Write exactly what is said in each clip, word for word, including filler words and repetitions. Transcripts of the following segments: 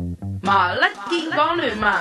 麻甩結講聯盟，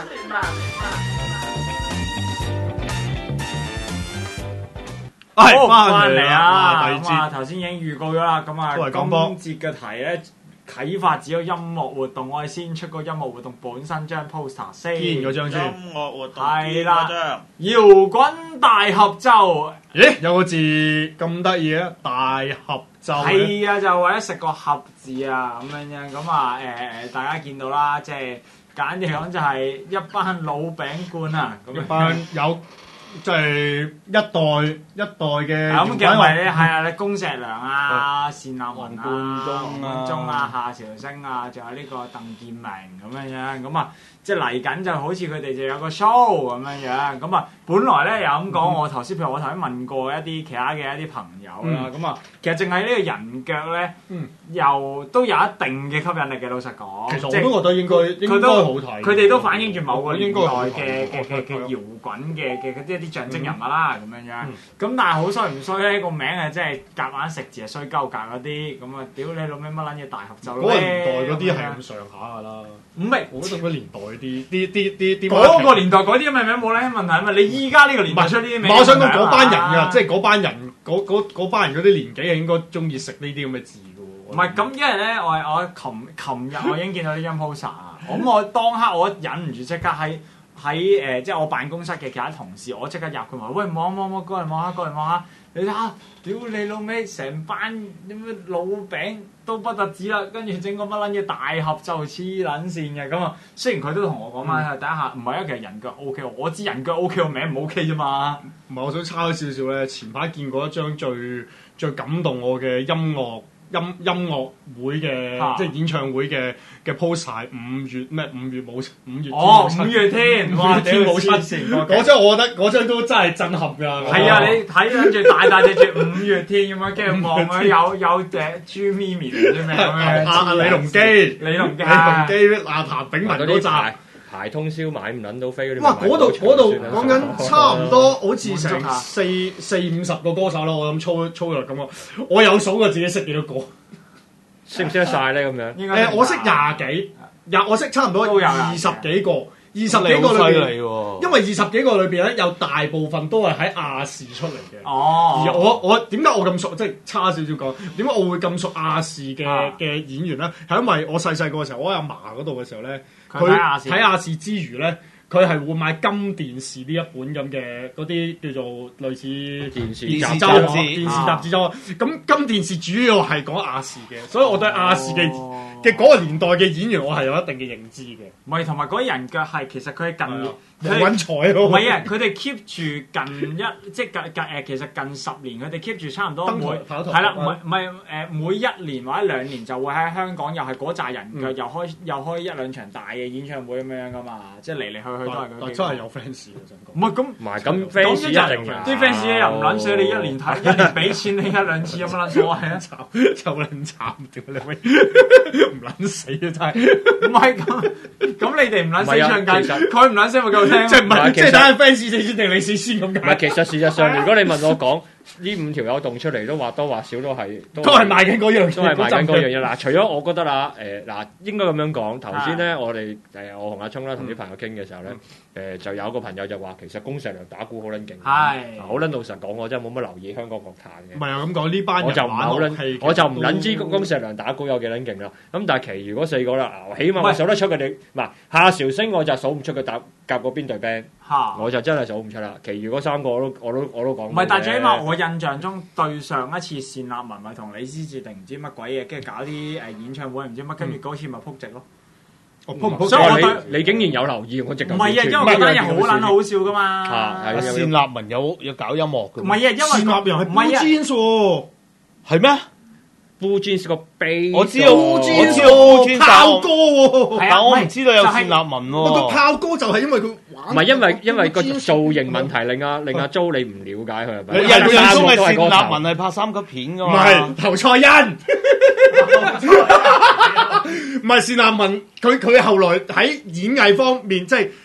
好翻翻嚟啊！ 第二咁啊， 節頭先已經預告咗啦。咁啊， 都係講波今節嘅題咧，啟發只有音樂活動。我哋先出個音樂活動本身張 poster 先。 堅嗰張先。 音樂活動係啦堅嗰張搖滾大合奏。 咦，有個字咁得意嘅，大合奏咧。 係啊，就為咗食個合字啊，咁樣樣。咁啊，誒、大家見到啦，即係簡單啲講就係一班老餅罐啊，咁一樣班有即係一代一代嘅搖滾咁嘅咪咧， 樂係啊，你龚石良啊、單立文啊、 黃貫中啊黃貫中啊、夏韶聲啊，仲有呢個鄧健明咁樣樣，咁啊，即係嚟緊就好似佢哋就有個 show 咁樣樣，咁啊，本來咧又咁講，我頭先譬如我頭先問過一啲其他嘅一啲朋友啦，咁啊，其實淨係呢個人腳咧， 嗯又都有一定嘅吸引力嘅，老實講， 其實即係我都覺得應該應該佢都好睇。 佢哋都反映住某個年代應該好睇嘅嘅嘅嘅搖滾嘅嘅嘅一啲象徵人物啦，咁樣樣。 嗯咁但係好衰唔衰咧？個名係真係夾硬食字係衰鳩格嗰啲，咁啊屌你老味乜撚嘢大合奏嗰個年代咧嗰啲係咁樣咁上下㗎啦。 唔係我覺得嗰個年代啲啲啲啲啲嗰個年代嗰啲咁嘅名冇咧問題啊嘛！你依家呢個年代出呢啲名， 唔係，我想講嗰班人㗎，即係係嗰班人嗰嗰嗰班人嗰啲年紀係應該中意食呢啲咁嘅字㗎喎。 唔係咁，因為咧，我我琴琴日我已經見到呢張 poster 啊，咁我當刻我忍唔住即刻喺喺誒，即係我辦公室嘅其他同事，我即刻入佢話：喂，望望望，過嚟望下，過嚟望下，你睇下，屌你老味，成班啲咩老餅都不特止啦，跟住整個乜撚嘢大合奏黐撚線嘅咁啊！雖然佢都同我講翻，第一下唔係啊，其實人腳 O K，我知人腳 O K 個名唔 O K 啫嘛。 唔係，我想抄少少咧。前排見過一張最最感動我嘅音樂音音樂會嘅， 啊即係演唱會嘅嘅 poster。五月咩？五月冇五月天哦， 冇五月天，哇！ 五月天冇黐七線嗰張，我覺得嗰張都真係震撼㗎。 係啊，你睇跟住大大隻住五月天咁樣，跟住望佢有有隻豬咪咪定唔知咩咁樣。 阿李龍基、 李龍基李龍基、阿譚炳文嗰集。 排排通宵買唔撚到飛嗰啲， 哇！嗰度嗰度講緊差唔多，好似滿足下成四四五十個歌手啦。我諗粗粗略咁啊，我有數過自己識幾多個。 識唔識得晒咧咁樣？ 應該誒，我識廿幾，廿我識差唔多都有二十幾個，二十幾個你好犀裏邊， 利喎！ 因為二十幾個裏邊咧，有大部分都係喺亞視出嚟嘅。 哦， 而我我點解我咁熟？即係差少少講，點解我會咁熟亞視嘅啊嘅演員咧？係因為我細細個嘅時候，我喺阿嫲嗰度嘅時候咧， 佢睇亞視睇亞視之餘咧，佢係會買金電視呢一本咁嘅嗰啲叫做類似電視電視雜周刊、 誌電視雜誌周刊。咁金電視主要係講亞視嘅，所以我對亞視嘅哦嘅嗰個年代嘅演員，我係有一定嘅認知嘅。 唔係同埋嗰啲人腳係其實佢係近年。 黃允彩咯， 唔係啊！佢哋 keep 住近一即係近近誒，其實近十年佢哋 keep 住差唔多登每台跑台係啦，唔係唔係誒，每一年或者兩年就會喺香港又係嗰扎人腳， 嗯又開又開一兩場大嘅演唱會咁樣噶嘛，即係嚟嚟去去都係嗰幾個但但真係有 fans 我想講。 唔係咁。 唔係咁咁 fans 一一定有啲 fans 又唔撚死你一年睇一年俾錢你一兩次有乜撚所謂啊？ 慘就撚慘，屌你喂，唔撚死啊真係， 唔係咁咁你哋唔撚死唔係啊唱緊， 其實佢唔撚死咪夠聽。 即係唔係其實即係睇下 fans 死先定你死先咁唔係， 解？ 其實事實上，如果你問我講呢五條友動出嚟，都或多或少都係都係賣緊嗰樣嘢， 都係賣緊嗰樣嘢。 嘢。嗱，除咗我覺得啦，誒嗱應該咁樣講。頭先咧，我哋誒我同阿聰啦，同啲朋友傾嘅時候咧，誒就有個朋友就話，其實龚石良打鼓好撚勁。 係好撚老實講，我真係冇乜留意香港樂壇嘅。 唔係啊咁講呢班人我就唔係好撚玩樂器， 我就唔撚知都龚石良打鼓有幾撚勁啦。咁但係其餘嗰四個啦，嗱起碼我數得出佢哋。嗱夏韶聲我就數唔出佢打夾過邊隊 band， 嚇。 我就真係數唔出啦。其餘嗰三個我都我都我都講。 唔係，但係最起碼我印象中對上一次單立文咪同李思捷定唔知乜鬼嘢，跟住搞啲誒演唱會唔知乜，跟住嗰次咪撲直咯。 我撲唔撲？ 所以我對你你竟然有留意我直頭唔係啊，因為嗰單嘢好撚好笑噶嘛。 啊係單立文有有搞音樂嘅， 唔係啊，因為單立人係唔係啊 Blue Jeans 喎， 係咩？ Blue Jeans 個 base， 我知道 ，Blue 我 Jeans 知道 Blue Jeans 炮哥喎。 係啊但我唔知道有就係單立文喂個喎。 炮哥就係因為佢玩， 唔係因為因為個造型問題令阿令阿 Jo 你唔了解佢係咪？ 你我印象中係三個都係歌單立手文係拍三級片㗎唔嘛。 係頭菜恩，唔係單立文，佢佢後來喺演藝方面，即係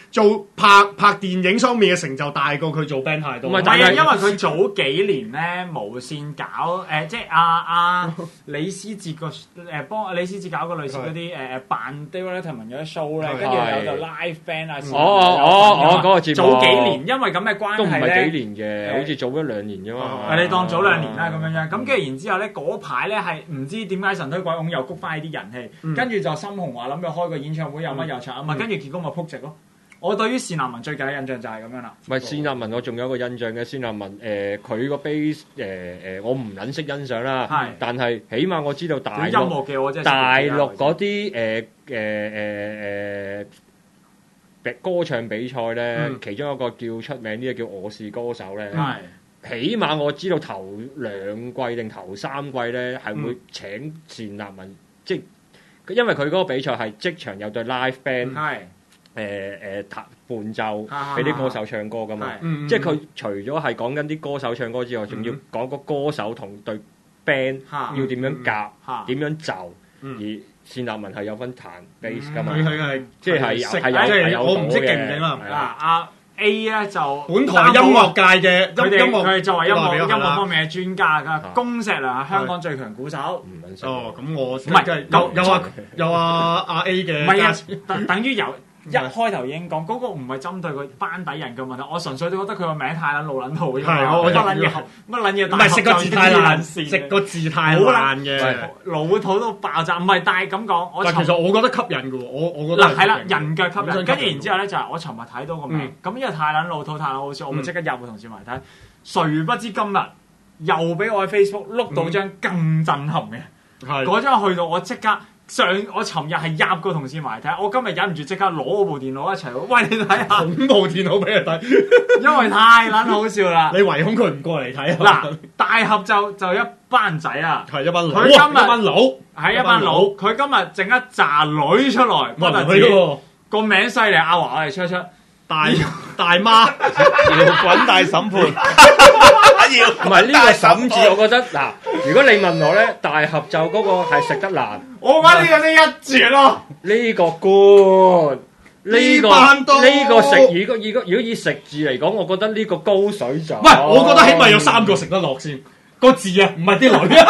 做拍拍電影方面嘅成就大過佢做 band 太多。 唔係唔係啊，因為佢早幾年咧無線搞誒、呃，即係阿阿李思捷個誒幫李思捷搞個類似嗰啲誒誒扮 David Letterman 嗰啲 show 咧，跟住有就 live band 啊。 哦哦哦，嗰個節目早幾年，因為咁嘅關都唔係咧， 係幾年嘅，好似早一兩年啫嘛。 誒你當早兩年啦咁樣樣，咁跟住然之後咧嗰排咧係唔知點解神推鬼拱又谷翻啲人氣，跟住就深紅話諗住開個演唱會有乜有場啊嘛，跟住結果咪撲直咯。我對於單立文最近嘅印象就係咁樣啦。 唔係單立文，我仲有一個印象嘅單立文，誒佢個 base 誒誒，我唔撚識欣賞啦。 係， 但係起碼我知道大音樂嘅我真係大陸嗰啲誒誒誒誒歌唱比賽咧， 嗯、 其中一個叫出名啲嘅叫我是歌手咧。 係。 起碼我知道頭兩季定頭三季咧係會請單立文，即係因為佢嗰個比賽係即場有對 live band。 係。 誒誒彈伴奏俾啲歌手唱歌噶嘛， 嗯、 即係佢除咗係講緊啲歌手唱歌之外，仲、嗯、要講個歌手同對 band、嗯、要點樣夾，點、嗯、樣就，嗯、而單立文係有分彈 bass 噶嘛， 佢係即係係係有有我唔知勁唔勁啦。 嗱阿 A 咧就本台音樂界嘅佢哋音樂佢哋作為音樂音樂樂方面嘅專家㗎，龔石良係香港最強鼓手。 哦，咁我唔係有有啊有啊阿 A 嘅， 唔係啊，等等於由。一開頭已經講嗰、那個唔係針對個班底人嘅問題，我純粹都覺得佢個名太撚老撚套啫嘛，乜撚嘢乜撚嘢， 唔係食個字太爛，食個字太爛嘅， 老土都爆炸。唔係，但係咁講，我但其實我覺得吸引嘅喎，我我覺得嗱係啦，人腳吸引。跟住然之後咧就係我尋日睇到個名，咁、嗯、因為太撚老土太撚好笑，我咪即刻入個同事埋睇。誰、嗯、不知今日又俾我喺 Facebook 碌到張更震撼嘅，嗰、嗯、張去到我即刻。上我尋日係入個同事埋睇，我今日忍唔住即刻攞我部電腦一齊，喂你睇下恐怖電腦俾你睇， 因為太撚好笑啦！ 你唯恐佢唔過嚟睇嗱，大合就就一班仔啊， 係一班佬， 佢今日一班佬， 係一班佬，佢今日整一紮女出來，不特止個名犀利，阿華我哋出一出大大媽搖滾大審判。 唔係呢個審字，我覺得嗱，如果你問我咧，大合奏嗰個係食得難， 我覺得呢個先一絕咯。 呢個官，呢個呢個食，如果如果如果以食字嚟講，我覺得呢個高水準。 唔係，我覺得起碼有三個食得落先，個字啊，唔係啲女啊，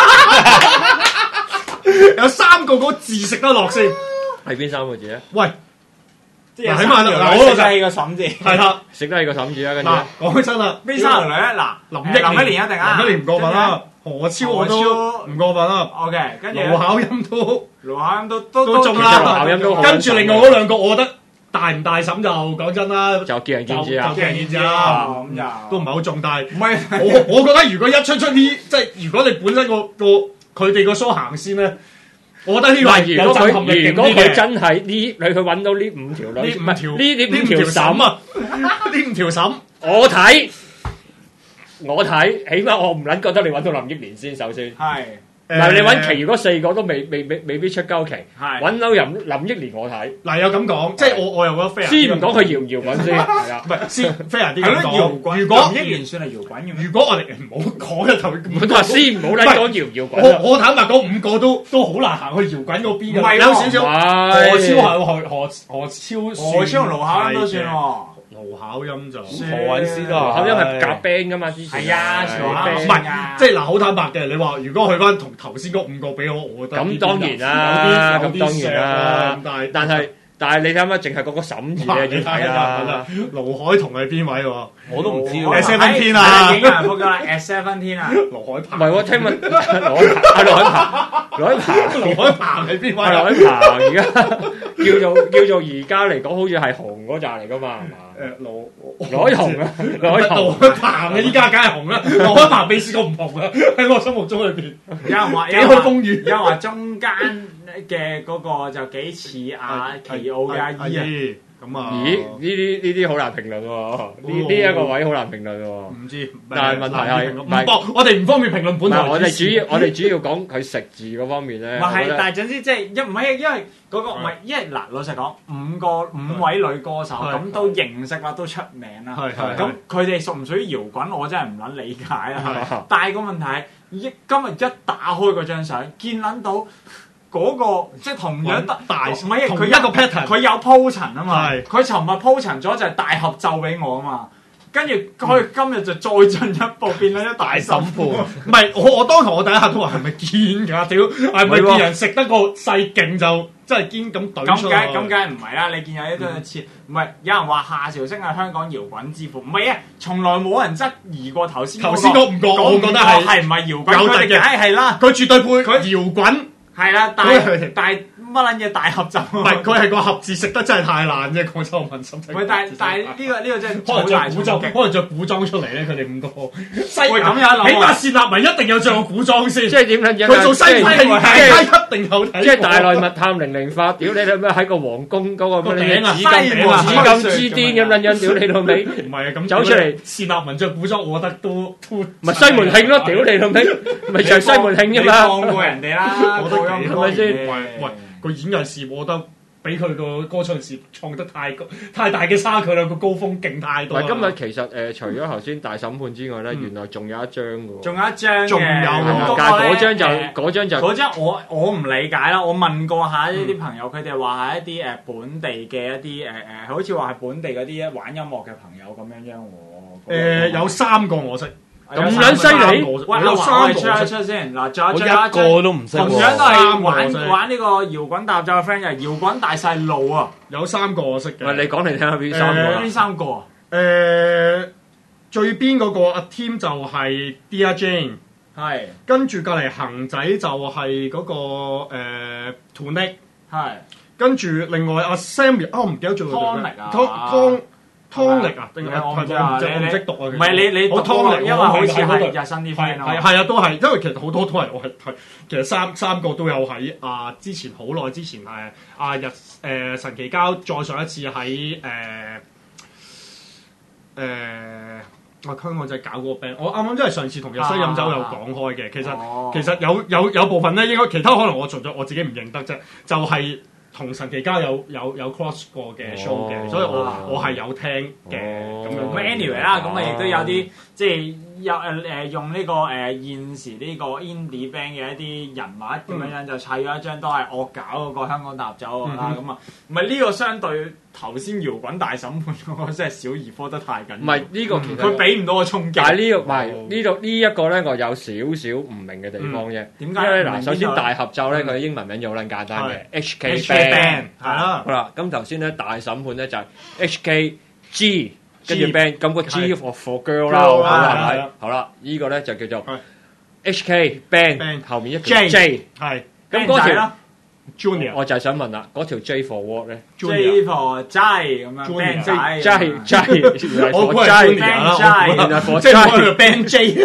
有三個個字食得落先。 係邊三個字咧？ 喂！ 起碼攞到晒個審字， 係啦， 食得係個審字啦。跟住講真啦， 邊三條女咧？嗱，林憶林憶蓮一定啊， 林憶蓮唔過分啦，何超我都唔過分啦。 OK，跟住盧巧音都盧巧音都都都中啦。 盧巧音都好。 跟住另外嗰兩個，我覺得大唔大審就講真啦， 就見仁見智啊， 見仁見智啦， 咁就都唔係好重。但係唔係我我覺得如果一出出呢，即係如果你本身個個佢哋個 show 行先咧。我覺得呢個係有震撼力勁啲嘅。 如果佢真係呢，你佢揾到呢五條女， 呢五條呢呢五條審啊，呢五條審， 我睇我睇，起碼我唔撚覺得你揾到林憶蓮先，首先係。 嗱，你揾其餘嗰四個都未未未未必出鳩期， 係揾到林林憶蓮我睇。 嗱有咁講，即係我我又覺得 fair。 先唔講佢搖唔搖滾先，係啦， 唔係先 fair 啲咁搖講。 滾， 如果林憶蓮算係搖滾嘅咩？ 如果我哋唔好講一頭， 唔好先唔好撚講搖唔搖滾。 我我坦白講，五個都都好難行去搖滾嗰邊嘅。 唔係有少少何超係何何何超， 何超同盧巧音都算喎。 盧巧音就何韻詩都盧巧音係夾 band 噶嘛，之前係啊， 唔係即係嗱，好坦白嘅。你話如果去翻同頭先嗰五個比我，我覺得咁當然啦，咁當然啦。 但係但係但係你睇下，淨係嗰個審字咧，點睇啊？ 盧海彤係邊位喎？ 我都唔知喎。 喎。 Seventeen 啊， 影人撲咗啦 ，at Seventeen 啊， 盧海鵬。 唔係喎，聽聞盧海鵬，係盧海鵬，盧海鵬， 盧海鵬係邊位？ 係盧海鵬，而家叫做叫做而家嚟講，好似係紅嗰扎嚟噶嘛，係嘛？ 誒盧盧海紅啊，盧海盧海鵬啊，依家梗係紅啦，盧海鵬未試過唔紅啊，喺我心目中裏邊。 有人話， 幾開風雨， 有人話中間嘅嗰個就幾似阿奇奧嘅阿姨啊。 咁啊？ 咦？呢啲呢啲好難評論喎，呢呢一個位好難評論喎。 唔知， 但係問題係唔方，我哋唔方便評論本台。 我哋主要我哋主要講佢食字嗰方面咧。 唔係，但係總之即係一唔係，因為嗰個唔係，因為嗱老實講，五個五位女歌手咁都認識啦，都出名啦。 係係。 咁佢哋屬唔屬於搖滾，我真係唔撚理解啦。但係個問題係，一今日一打開嗰張相，見撚到嗰個即係同樣大唔係佢同一個 pattern， 佢有鋪陳啊嘛。 係佢尋日鋪陳咗就係大合奏俾我啊嘛。跟住佢今日就再進一步變咗一大審判。 唔係我我當堂我第一下都話係咪堅㗎？屌係咪見人食得個細勁就真係堅咁懟出？ 咁梗咁梗係唔係啦？你見有啲都係切，唔係有人話夏韶聲係香港搖滾之父，唔係啊！從來冇人質疑過頭先頭先嗰五個，我覺得係係唔係搖滾？ 有佢哋梗係係啦， 佢絕對配佢搖滾係啦，但係但係乜撚嘢大合奏？ 唔係佢係個合字食得真係太爛啫！廣州民心。 唔係，但係但係呢個呢個真係可能着古裝， 可可能着古裝出嚟咧，佢哋五個。西喂咁有諗起碼薛立文一定有着過古裝先。 即係點樣？ 佢做西派戲，大家一定有睇。 即係大內密探零零發，屌你老咩喺個皇宮嗰個咩頂啊紫禁西紫禁之巔咁撚樣，屌你老味！ 唔係啊，咁走出嚟薛立文着古裝，我覺得都都咪西門慶咯，屌你老味！咪就係西門慶啫你嘛。 放過人哋啦， 我覺得幾係咪先喂喂，個演藝事我覺得比佢個歌唱事創得太高太大嘅差距啦，個高峰勁太多啦。 唔係今日其實誒，除咗頭先大審判之外咧，原來仲有一張嘅喎。 仲有一張嘅， 仲有咁嗰個但係嗰張就誒嗰張就嗰張我我唔理解啦，我問過下呢啲朋友，佢哋話係一啲誒本地嘅一啲誒誒，好似話係本地嗰啲玩音樂嘅朋友咁樣樣喎。 誒有三個我識。 咁撚犀利我喂， 有三個出一出先嗱，仲有我一仲有一張個都唔識同樣都喎。 係玩三個我識玩呢個搖滾大合奏嘅 friend 就係搖滾大細路啊！ 有三個我識嘅。 喂，你講嚟聽下邊三個啦呢三個啊誒最邊嗰個阿 Tim 就係 Dear Jane， 係跟住隔離恒仔就係嗰個誒 Tonic， 係跟住另外阿 Sammy 啊，我唔記得咗佢叫咩 Tonic 啊湯湯湯力啊，定係我唔知我啊， 唔知我唔識你讀啊。 唔係你你好讀嗰個湯力， 因為好似係係日新啲 friend 啊。 係係啊，都係，因為其實好多都係我係係，其實三三個都有喺啊，之前好耐之前係啊日誒神奇交，再上一次喺誒誒。我香港就係搞嗰個 band，我啱啱真係上次同日西飲酒有講開嘅，其實、 哦、 其實有有有部分咧，應該其他可能我做咗我自己唔認得啫，就係、是、同神奇交有有有 cross 過嘅 show 嘅， 哦、 所以我我係有聽嘅咁、哦、樣。 咁 anyway 啦，咁啊亦都有啲即係有誒誒用呢、這個誒、呃、現時呢個 indie band 嘅一啲人物咁樣樣就砌咗一張都係惡搞嗰個香港大合奏啦，咁啊唔係呢個相對。頭先搖滾大審判嗰個真係小兒科得太緊， 唔係呢個其實佢俾唔到個衝擊。 但係呢個唔係呢度呢一個咧，我有少少唔明嘅地方啫。 點解？ 因為嗱，首先大合奏咧，佢嘅英文名就好撚簡單嘅 H K Band 係啦。 好啦，咁頭先咧大審判咧就係 H K G 跟住 Band，咁個 G for for girl 啦，係咪？好啦，呢個咧就叫做 H K Band 後面一條 J 係咁嗰條。 Junior， 我就係想問啦，嗰條 J for what 咧 ？J for 齋咁樣 ，band 仔 ，J J， 我估係 Junior 啦， 原來 for 即係我 J band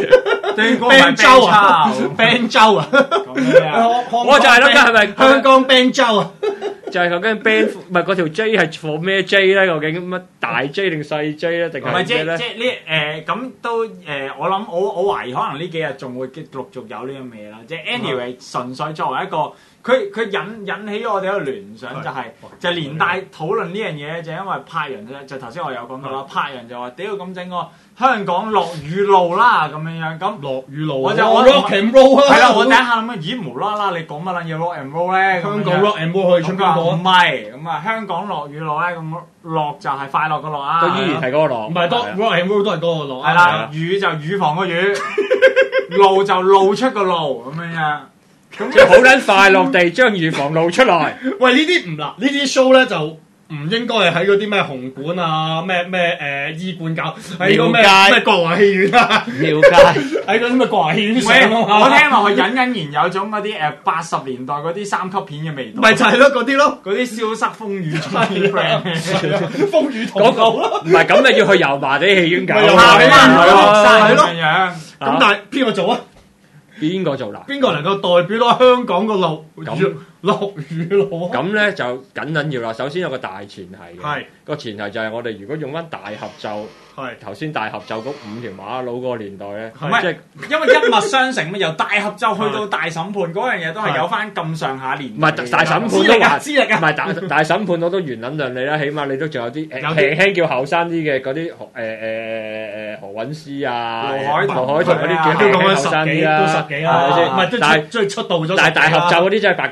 J，band 周啊，band 周啊， 我就係諗緊係咪香港 band 周啊？ 就係究竟 band 唔係嗰條 J 係 for 咩 J 咧？究竟乜大 J 定細 J 咧？定係唔係即咩咧？ 即呢誒咁都誒，我諗我我懷疑可能呢幾日仲會陸續有呢樣嘢啦。即係 anyway，純粹作為一個。佢佢引引起咗我哋一個聯想，就係、是、就連帶討論呢樣嘢，就因為柏楊咧，就頭先我有講到啦，柏楊就話屌咁整個香港落雨路啦咁樣樣，咁落雨路， 我就我我 rock and roll 啊， 係啦，我第一下諗咦無啦啦你講乜撚嘢 rock and roll 咧？ 香港 rock and roll 可以出邊個啊？ 唔係咁啊，香港落雨路咧，咁落就係快樂個樂啊， 都依然係嗰個樂， 唔係都 rock and roll 都係嗰個樂， 係啦，雨就乳房個雨，路就露出個路咁樣樣。 即係好撚快樂地將預防露出來。 喂，呢啲唔嗱，呢啲 show 咧就唔應該係喺嗰啲咩紅館啊、咩咩誒醫館搞，喺個咩咩國華戲院啊， 廟街喺嗰啲咩國華戲院上啊嘛。 我聽落去隱隱然有種嗰啲誒八十年代嗰啲三級片嘅味道。 咪就係咯，嗰啲咯， 嗰啲消失風雨中啲 friend， 風雨同嗰個唔係咁，你要去油麻地戲院搞。 油麻地係咯， 咁但係邊個做啊？ 邊個做啦？ 邊個能夠代表到香港個落雨落雨路？ 咁咧就緊緊要啦。首先有個大前提嘅， 係個前提就係我哋如果用翻大合奏， 係頭先大合奏嗰五條馬佬嗰個年代咧， 唔係即係因為一脈相承嘛，由大合奏去到大審判嗰樣嘢都係有翻咁上下年。 唔係大審判都話資歷啊， 唔係大大審判我都原撚量你啦，起碼你都仲有啲輕輕叫後生啲嘅嗰啲誒誒誒誒何韻詩啊、 羅海羅海彤嗰啲都講緊叫後生啲啦， 都十幾啊，唔係都但係即係出道咗。 但係大合奏嗰啲真係八九十年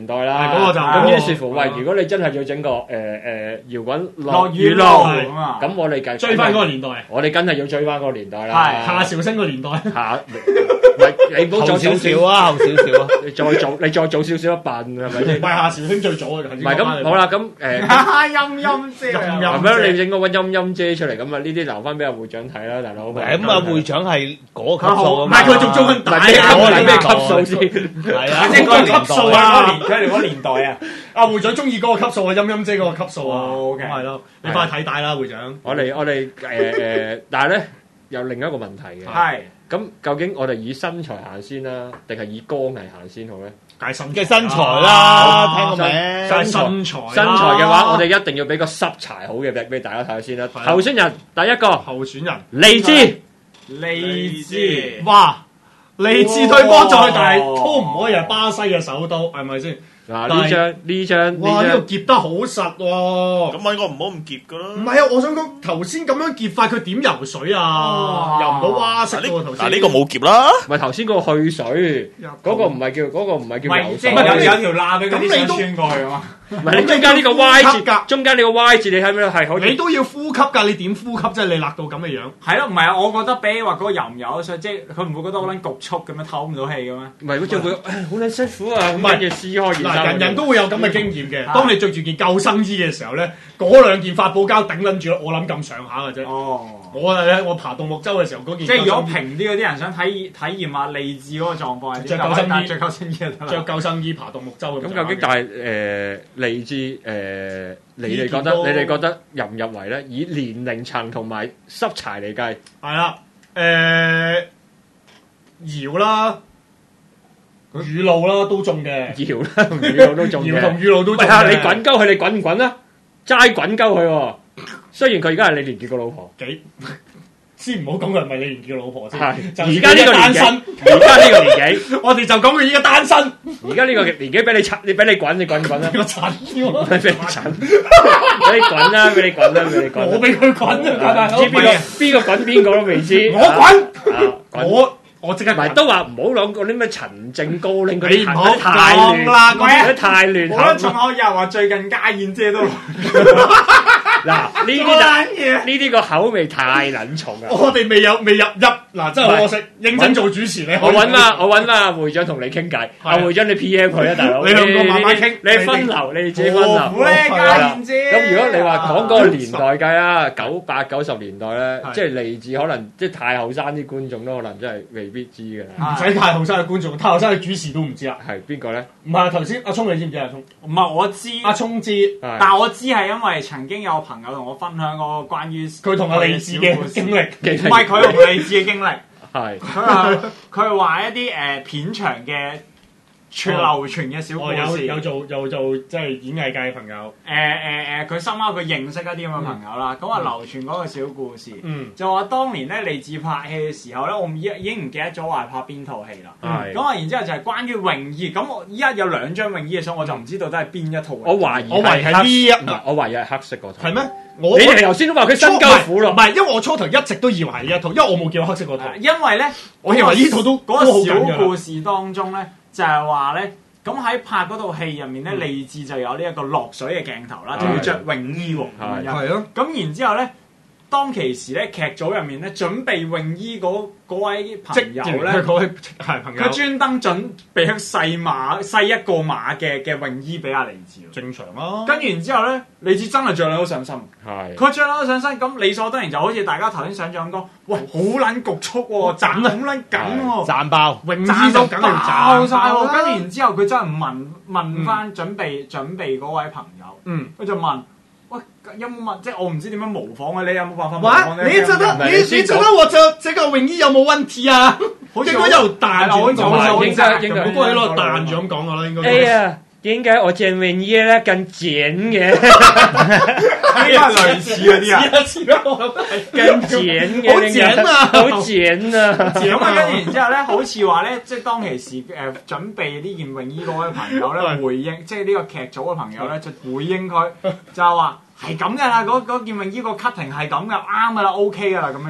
年代啦。 嗰個就咁於是乎，喂，如果你真係要整個誒誒搖滾落雨路雨路， 咁咁我哋計追翻嗰個年代， 我哋梗係要追翻嗰個年代啦。 係夏韶聲個年代。 嚇，唔係你唔好後再少少啊，後少少啊。 你再早你再早少少一笨係咪先？ 唔係夏韶聲最早啊， 唔係咁好啦，咁誒陰陰姐陰係咪你整個揾陰陰姐出嚟咁啊？呢啲留翻俾阿會長睇啦，大佬。 咁啊，會長係嗰個級數啊嘛。 唔係佢仲做緊大咩級啊！ 咩級數先？ 係啊， 即係嗰個級數啊！ 佢哋嗰年代啊， 阿會長中意嗰個級數啊，陰陰姐嗰個級數啊， 哦，OK 咁係咯，你翻去睇帶啦，會長。 我哋我哋誒誒，但係咧有另一個問題嘅。 係咁究竟我哋以身材行先啦，定係以歌藝行先好咧？ 解身嘅身材啦，聽個身名。 身身材身材嘅話，我哋一定要俾個濕柴好嘅俾俾大家睇先啦。 係啊候選人第一個候選人利智， 利智， 哇！利智對波再大， 哇都唔可以係巴西嘅首都，係咪先？ 嗱呢張呢張哇！呢呢個夾得好實喎。 咁我應該唔好咁夾噶啦。 唔係啊！我想講頭先咁樣夾法，佢點游水啊？ 哇游唔到蛙式嗱喎頭先。 呢嗱呢個冇夾啦。 張，咪頭先嗰個去水，嗰個唔係叫嗰個唔係唔叫游水係即係。有有條罅俾嗰啲想咁你都穿過去啊嘛。 唔係你中間呢個 Y 字呼吸㗎， 中間呢個 Y 字你睇唔睇到係好似你都要呼吸㗎，你點呼吸啫？你勒到咁嘅樣。 係咯，唔係啊！我覺得比起話嗰個游唔游得水，即係佢唔會覺得好撚局促咁樣透唔到氣嘅咩？ 唔係好似會好撚辛苦啊！ 唔係跟住撕開件嗱， 衫人人都會有咁嘅經驗嘅。 嗯當你着住件救生衣嘅時候咧，嗰兩件發泡膠頂撚住，我諗咁上下嘅啫。 哦， 我啊咧，我爬獨木舟嘅時候嗰件即係如果救生衣平啲嗰啲人想體體驗下利智嗰個狀況係點， 着救生衣着救生衣就得啦。 着救生衣爬獨木舟咁究竟但係誒利智誒，你哋覺得呢件都你哋覺得入唔入圍咧？以年齡層同埋濕柴嚟計， 係啦，誒搖啦、雨露啦都中嘅， 搖啦，同雨露都中搖同嘅。 雨露都中嘅。 喂啊！你滾鳩佢，你滾唔滾啊？齋滾鳩佢喎。雖然佢而家係李連杰個老婆， 幾？先唔好講佢係咪李連杰嘅老婆先， 係就而家呢個年紀單身， 而家呢個年紀， 我哋就講佢依家單身， 而家呢個年紀俾你擦，你俾你滾，你滾唔滾啊？ 個塵喎， 俾你滾，俾你滾啦，俾你滾啦，俾你滾啦。 我俾佢滾啊，大佬唔知邊個邊個滾邊個都未知。 我滾， 啊滾我我即刻唔係滾。 都話唔好講嗰啲咩陳正高領嗰啲你唔好太亂講啦嗰啲太亂我覺得仲可以話最近家燕姐都嗱呢啲就呢啲個口味太撚重啊！ 我哋未有未入入嗱，真係好可惜，認真做主持你可以我揾啦，我揾啦，會長同你傾偈。阿會長你 P M 佢啊，大佬。 你兩個慢慢傾你分流，你自己分流。 好咧，家燕姐。 咁如果你話講嗰個年代計啊，九八九十年代咧， 係即係嚟自可能即係太後生啲觀眾都可能真係未必知㗎啦。 唔使太後生嘅觀眾，太後生嘅主持都唔知啊。 係邊個咧？ 唔係頭先阿聰，你知唔知阿聰？ 唔係我知， 阿聰知， 係但我知係因為曾經有朋友同我分享過關於佢同阿李志嘅經歷。 唔係佢同利智嘅經歷。 係佢係佢係話一啲誒、呃、片場嘅傳流傳嘅小故我有事。 有做有做即係演藝界嘅朋友。 誒誒誒，佢深刻佢認識一啲咁嘅朋友啦。咁啊、流傳嗰個小故事， 嗯， 就話當年咧利智拍戲嘅時候咧，我唔已已經唔記得咗話係拍邊套戲啦。 係咁啊，然之後就係關於泳衣。咁我依家有兩張泳衣嘅相，我就唔知道都係邊一套。 我懷疑我懷疑係黑呢一唔係我懷疑係黑色嗰套。 係咩？我你哋頭先都話佢身鳩苦咯唔。係，因為我初頭一直都以為係呢一套，因為我冇見過黑色嗰套。 因為咧， 我認為呢套都嗰個小都好緊㗎啦故事當中咧，就係話咧，咁喺拍嗰套戲入面咧， 嗯利智就有呢一個落水嘅鏡頭啦， 係仲要着泳衣喎。 係咁樣咯， 咁然之後咧，當其時咧劇組入面咧準備泳衣嗰嗰位朋即係友咧， 嗰位係朋友佢專登準備咗細碼細一個碼嘅嘅泳衣俾阿利智喎。 正常啦。 跟住然之後咧，利智真係着兩好上身。 係。 佢着撚到上身，咁理所當然就好似大家頭先想像咁講，喂，好撚局促喎，攢好撚緊喎， 讚爆， 泳衣攢到就梗係要爆晒喎。 讚爆啦跟住然之後，佢真係問問翻準備準備嗰位朋友， 嗯， 佢就問：喂，有冇問？即係我唔知點樣模仿啊！你有冇辦法模哇！ 仿呢？ 你覺得唔係你你先講你覺得我着這個泳衣有冇問題啊？ 好似應該有彈住咁講啦， 好似應該應該應該應該喺度彈住咁講噶啦，應該。 哎呀，點解我件泳衣咧咁剪嘅？ 呢個係類似嗰啲啊。 似啦似啦，我覺得係咁剪嘅， 好剪啊好剪啊！ 咁啊，跟住然之後咧，好似話咧，即係當其時誒、呃、準備呢件泳衣嗰位朋友咧回應，即係呢個劇組嘅朋友咧就回應佢，就係話係咁嘅啦，嗰嗰件泳衣個 cutting 係咁嘅，啱嘅啦，OK 嘅啦咁樣樣。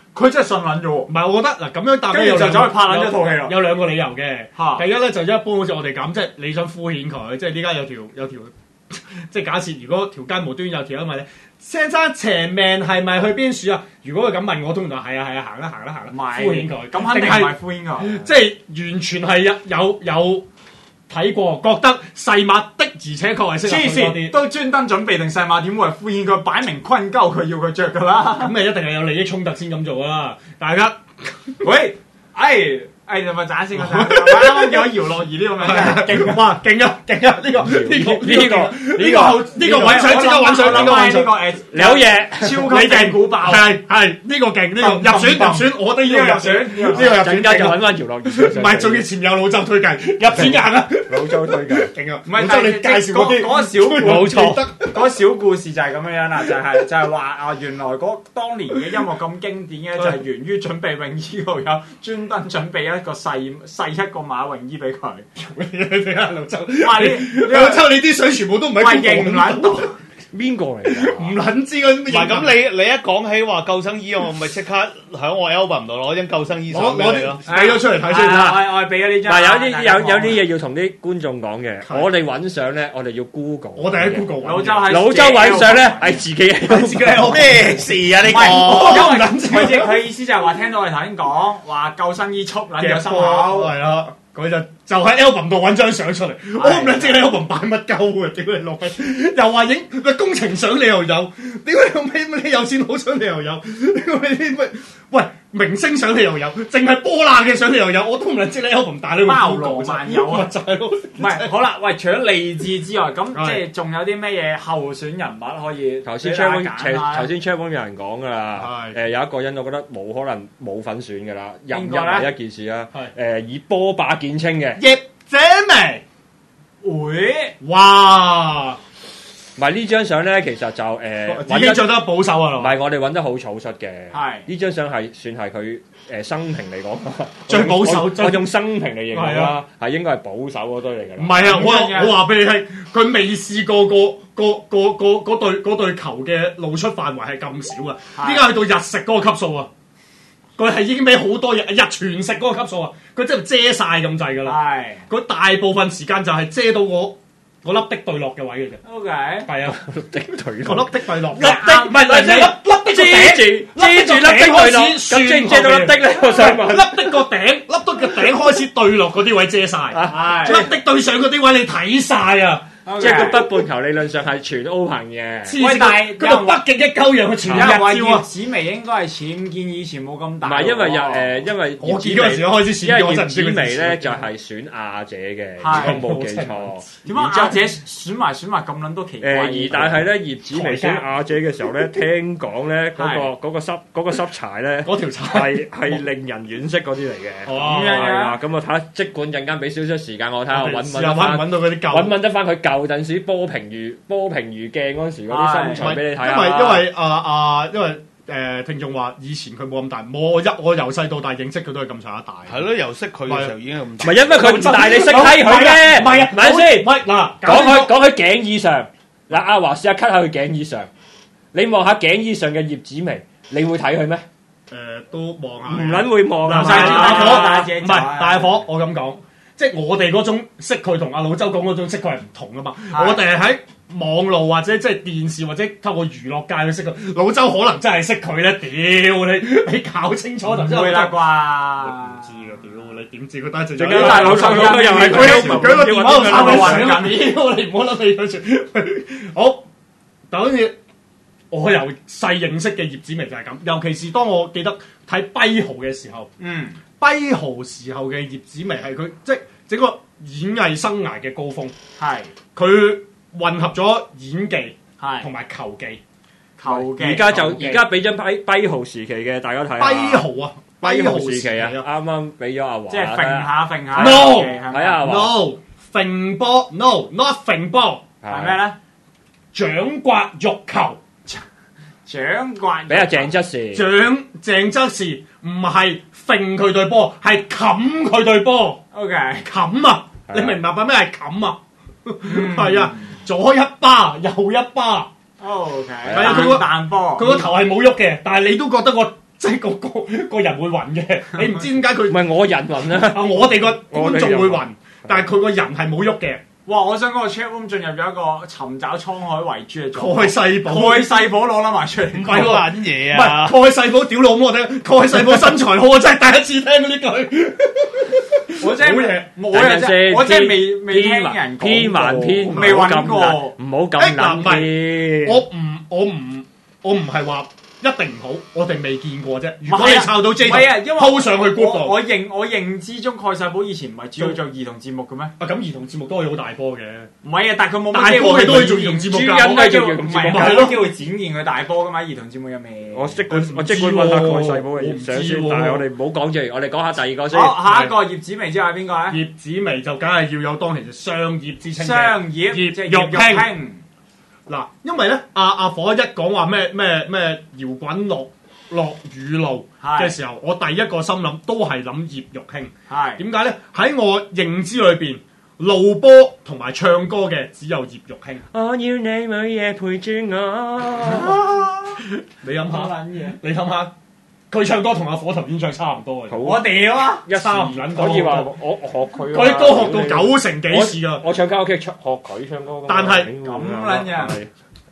佢真係信撚咗喎。 唔係，我覺得嗱咁樣答跟住就走去拍撚咗套戲啦。 有兩個理由嘅。 嚇第一咧就一般好似我哋咁，即係你想敷衍佢，即係呢家有條有條，即係假設如果條街無端有條因為咧，先生邪命係咪去邊處啊？如果佢咁問我，通常係啊係啊，行啦行啦行啦，敷衍佢。 咁肯定唔係敷衍佢， 即係完全係有有有睇過，覺得細馬的而且確係適合黐佢多啲。 線都專登準備定細碼點會係敷衍佢，擺明坤鳩佢要佢着㗎啦。 咁咪一定係有利益衝突先咁做啦。大家喂，哎哎，你咪斬先啊！啱啱叫咗姚樂兒呢個名嘅， 勁哇勁啊勁啊！呢個呢個呢個呢個呢個揾水，即刻揾水，呢個揾水呢個誒有嘢， 超級勁估爆， 係係呢個勁，呢個入選入選，我都要入選，呢個入選陣間就揾翻姚樂兒。 唔係，仲要前有老周推介，入選硬啊！ 老周推介， 勁啊！ 唔係， 老周你介紹嗰啲嗰個小故冇錯嗰個小故事就係咁樣樣啦，就係就係話啊，原來嗰當年嘅音樂咁經典嘅，就係源於準備泳衣度有專登準備一個細細一個馬泳衣俾佢。 你睇老周， 哇！呢老周你啲水全部都唔係喂認唔撚到。 邊個嚟㗎？ 唔撚知嗰啲乜嘢。 唔係咁，你你一講起話救生衣，我咪即刻喺我 album 度攞張救生衣我我相俾你咯。 俾咗出嚟睇先我啦。 我係俾咗呢張。 嗱，有啲大家有有望啲嘢要同啲觀眾講嘅。我哋揾相咧，我哋要 Google。 我哋喺 Google 揾老周係老周揾相咧，係自己自己喺咩事啊？呢唔係， 個因為佢意佢意思就係話聽到我哋頭先講話救生衣束撚咗心口。 係啦，佢就就喺 album 度揾張相出嚟。我唔撚知你 album 擺乜鳩嘅，屌你老味！又話影個工程相你又有，屌你老味！你有線好相你又有，屌你啲乜？喂，明星相你又有，淨係波爛嘅相你又有，我都唔撚知你 album 大你會包羅萬有啊！ 就係咯， 唔係好啦，喂，除咗勵志之外，咁係即係仲有啲咩嘢候選人物可以頭先俾 c h 大 a 家 p 揀下頭先 c h a p 有人講㗎啦， 係誒有一個人我覺得冇可能冇份選㗎啦，入唔入邊個呢係一件事啊， 係誒以波霸見稱嘅， 葉姐眉， 會哇！ 唔係呢張相咧，其實就誒已經着得保守啊， 唔係我哋揾得好草率嘅， 係呢張相係算係佢誒生平嚟講最保守我最我用生平嚟形容啦係啊， 係應該係保守嗰堆嚟㗎啦。 唔係啊！我點樣嘅我話俾你聽，佢未試過個個個個嗰對嗰對球嘅露出範圍係咁少啊！ 係依家去到日食嗰個級數啊！佢係已經俾好多日日全食嗰個級數啊！佢真係遮晒咁滯㗎啦！ 係佢大部分時間就係遮到我嗰粒的對落嘅位嘅啫。 OK。 係啊， 的腿嗰粒的對落，粒的的唔係嗱，粒粒的個遮頂， 住遮住粒的對落，咁遮唔遮到粒的咧？我想問。 粒的個頂，粒的個頂開始對落嗰啲位遮晒， 係粒的對上嗰啲位你睇晒啊！ 即係個北半球理論上係全 open 嘅。 黐線， 喂但係佢度北極一鳩樣，佢全有人話葉日照啊！ 子薇應該係僭建，以前冇咁大。 唔係因為有誒，因為我見嗰陣時開始閃， 因為葉我真係唔知佢子薇咧咧就係選亞姐嘅， 係如果冇記錯。 點解亞姐選埋選埋咁撚多奇怪誒嘢？ 而但係咧，葉子薇選亞姐嘅時候咧，聽講咧嗰個嗰個濕嗰個濕柴咧嗰條柴係係令人惋惜嗰啲嚟嘅。 哦咁樣係啊，咁我睇下，即管陣間俾少少時間我睇下，揾唔試下揾唔揾得翻， 揾到嗰啲揾舊？ 唔揾得翻佢舊陣時波平如波平如鏡嗰陣時嗰啲身材俾你睇下。 因為因為啊啊，因為誒聽眾話以前佢冇咁大，我一我由細到大認識佢都係咁上下大。 係咯，由識佢嘅時候已經咁唔係因為佢唔大，你識睇佢嘅， 唔係啊， 係咪先唔？係嗱， 講佢講佢頸以上，嗱阿華試下 cut 下佢頸以上，你望下頸以上嘅葉子薇，你會睇佢咩？ 誒都望下。 唔撚會望啊！ 嗱，大大火大隻唔係大火，我咁講，即係我哋嗰種識佢同阿老周講嗰種識佢係唔同噶嘛。 係我哋係喺網路或者即係電視或者透過娛樂界去識佢，老周可能真係識佢咧。屌你，你搞清楚頭先唔會啦唔啩？ 知㗎，屌你點知佢單隻陣間大佬上咗又係佢佢佢個電話度喺度抄揾緊， 緊屌你唔好諗起佢住。好，但好似我由細認識嘅葉子薇就係咁，尤其是當我記得睇《跛豪》嘅時候。 嗯， 跛豪時候嘅葉子薇係佢即係整個演藝生涯嘅高峰， 係佢混合咗演技係同埋球技。 球技。 而家就球技而家俾咗跛跛豪時期嘅，大家睇下。 跛豪啊， 跛豪時期啊，啱啱俾咗阿華。 即係揈下揈下。 No， 睇下阿華。 ，no 揈波 ，no not 揈波， 係咩咧？ 掌摑玉球， 掌摑。 俾阿鄭則仕。 掌鄭則仕唔係揈佢對波，係冚佢對波， OK。 冚啊！ 係啊你明唔明白咩係冚啊？係啊，左一巴，右一巴。 OK。 係啊佢個彈波。 佢個頭係冇喐嘅，但係你都覺得個即係個個個人會暈嘅，你唔知點解佢唔係我人暈啦， 啊！我哋個觀眾會我暈，但係佢個人係冇喐嘅。 哇！我想講個 chat room 進入咗一個尋找滄海遺珠嘅狀態。 蓋世寶， 蓋世寶攞撚埋出嚟， 唔係喎撚嘢唔係啊！ 蓋世寶屌老母我聽，蓋世寶身材好，我真係第一次聽呢句。 我真係好嘢我真係我真係未未聽人偏蠻偏， 未揾過， 唔好咁諗偏。 我唔我唔我唔係話一定唔好，我哋未見過啫。如果你抄到 J 圖， 唔係啊，因為鋪上去 group 度。 我認我認知中蓋世寶以前唔係主要做兒童節目嘅咩？ 啊咁兒童節目都可以好大波嘅， 唔係啊，但係佢冇大乜機會波嘅都可以做兒童節目㗎。 主因都係做兒唔係童節目冇乜機會展現佢大波噶嘛？兒童節目入面。 我即管我即管揾下蓋世寶嘅我唔知相先， 喎但係我哋唔好講住，我哋講下第二個先。 好，下一個葉子楣之後係邊個咧？ 葉子楣就梗係要有當其時商業之稱嘅商業葉即係玉卿。 卿。 嗱，因為咧，阿阿火一講話咩咩咩搖滾樂落雨路嘅時候，我第一個心諗都係諗葉玉卿。 係點解咧？喺我認知裏邊，露波同埋唱歌嘅只有葉玉卿。 我要你每夜陪住我。 你諗下， 好撚嘢。 你諗下，佢唱歌同阿火頭演唱差唔多嘅。 我屌啊！ 一時三唔撚到可以話我我學佢。 佢啲歌學到九成幾次噶。 我唱卡拉 OK 唱學佢唱歌㗎嘛。 但係咁撚樣係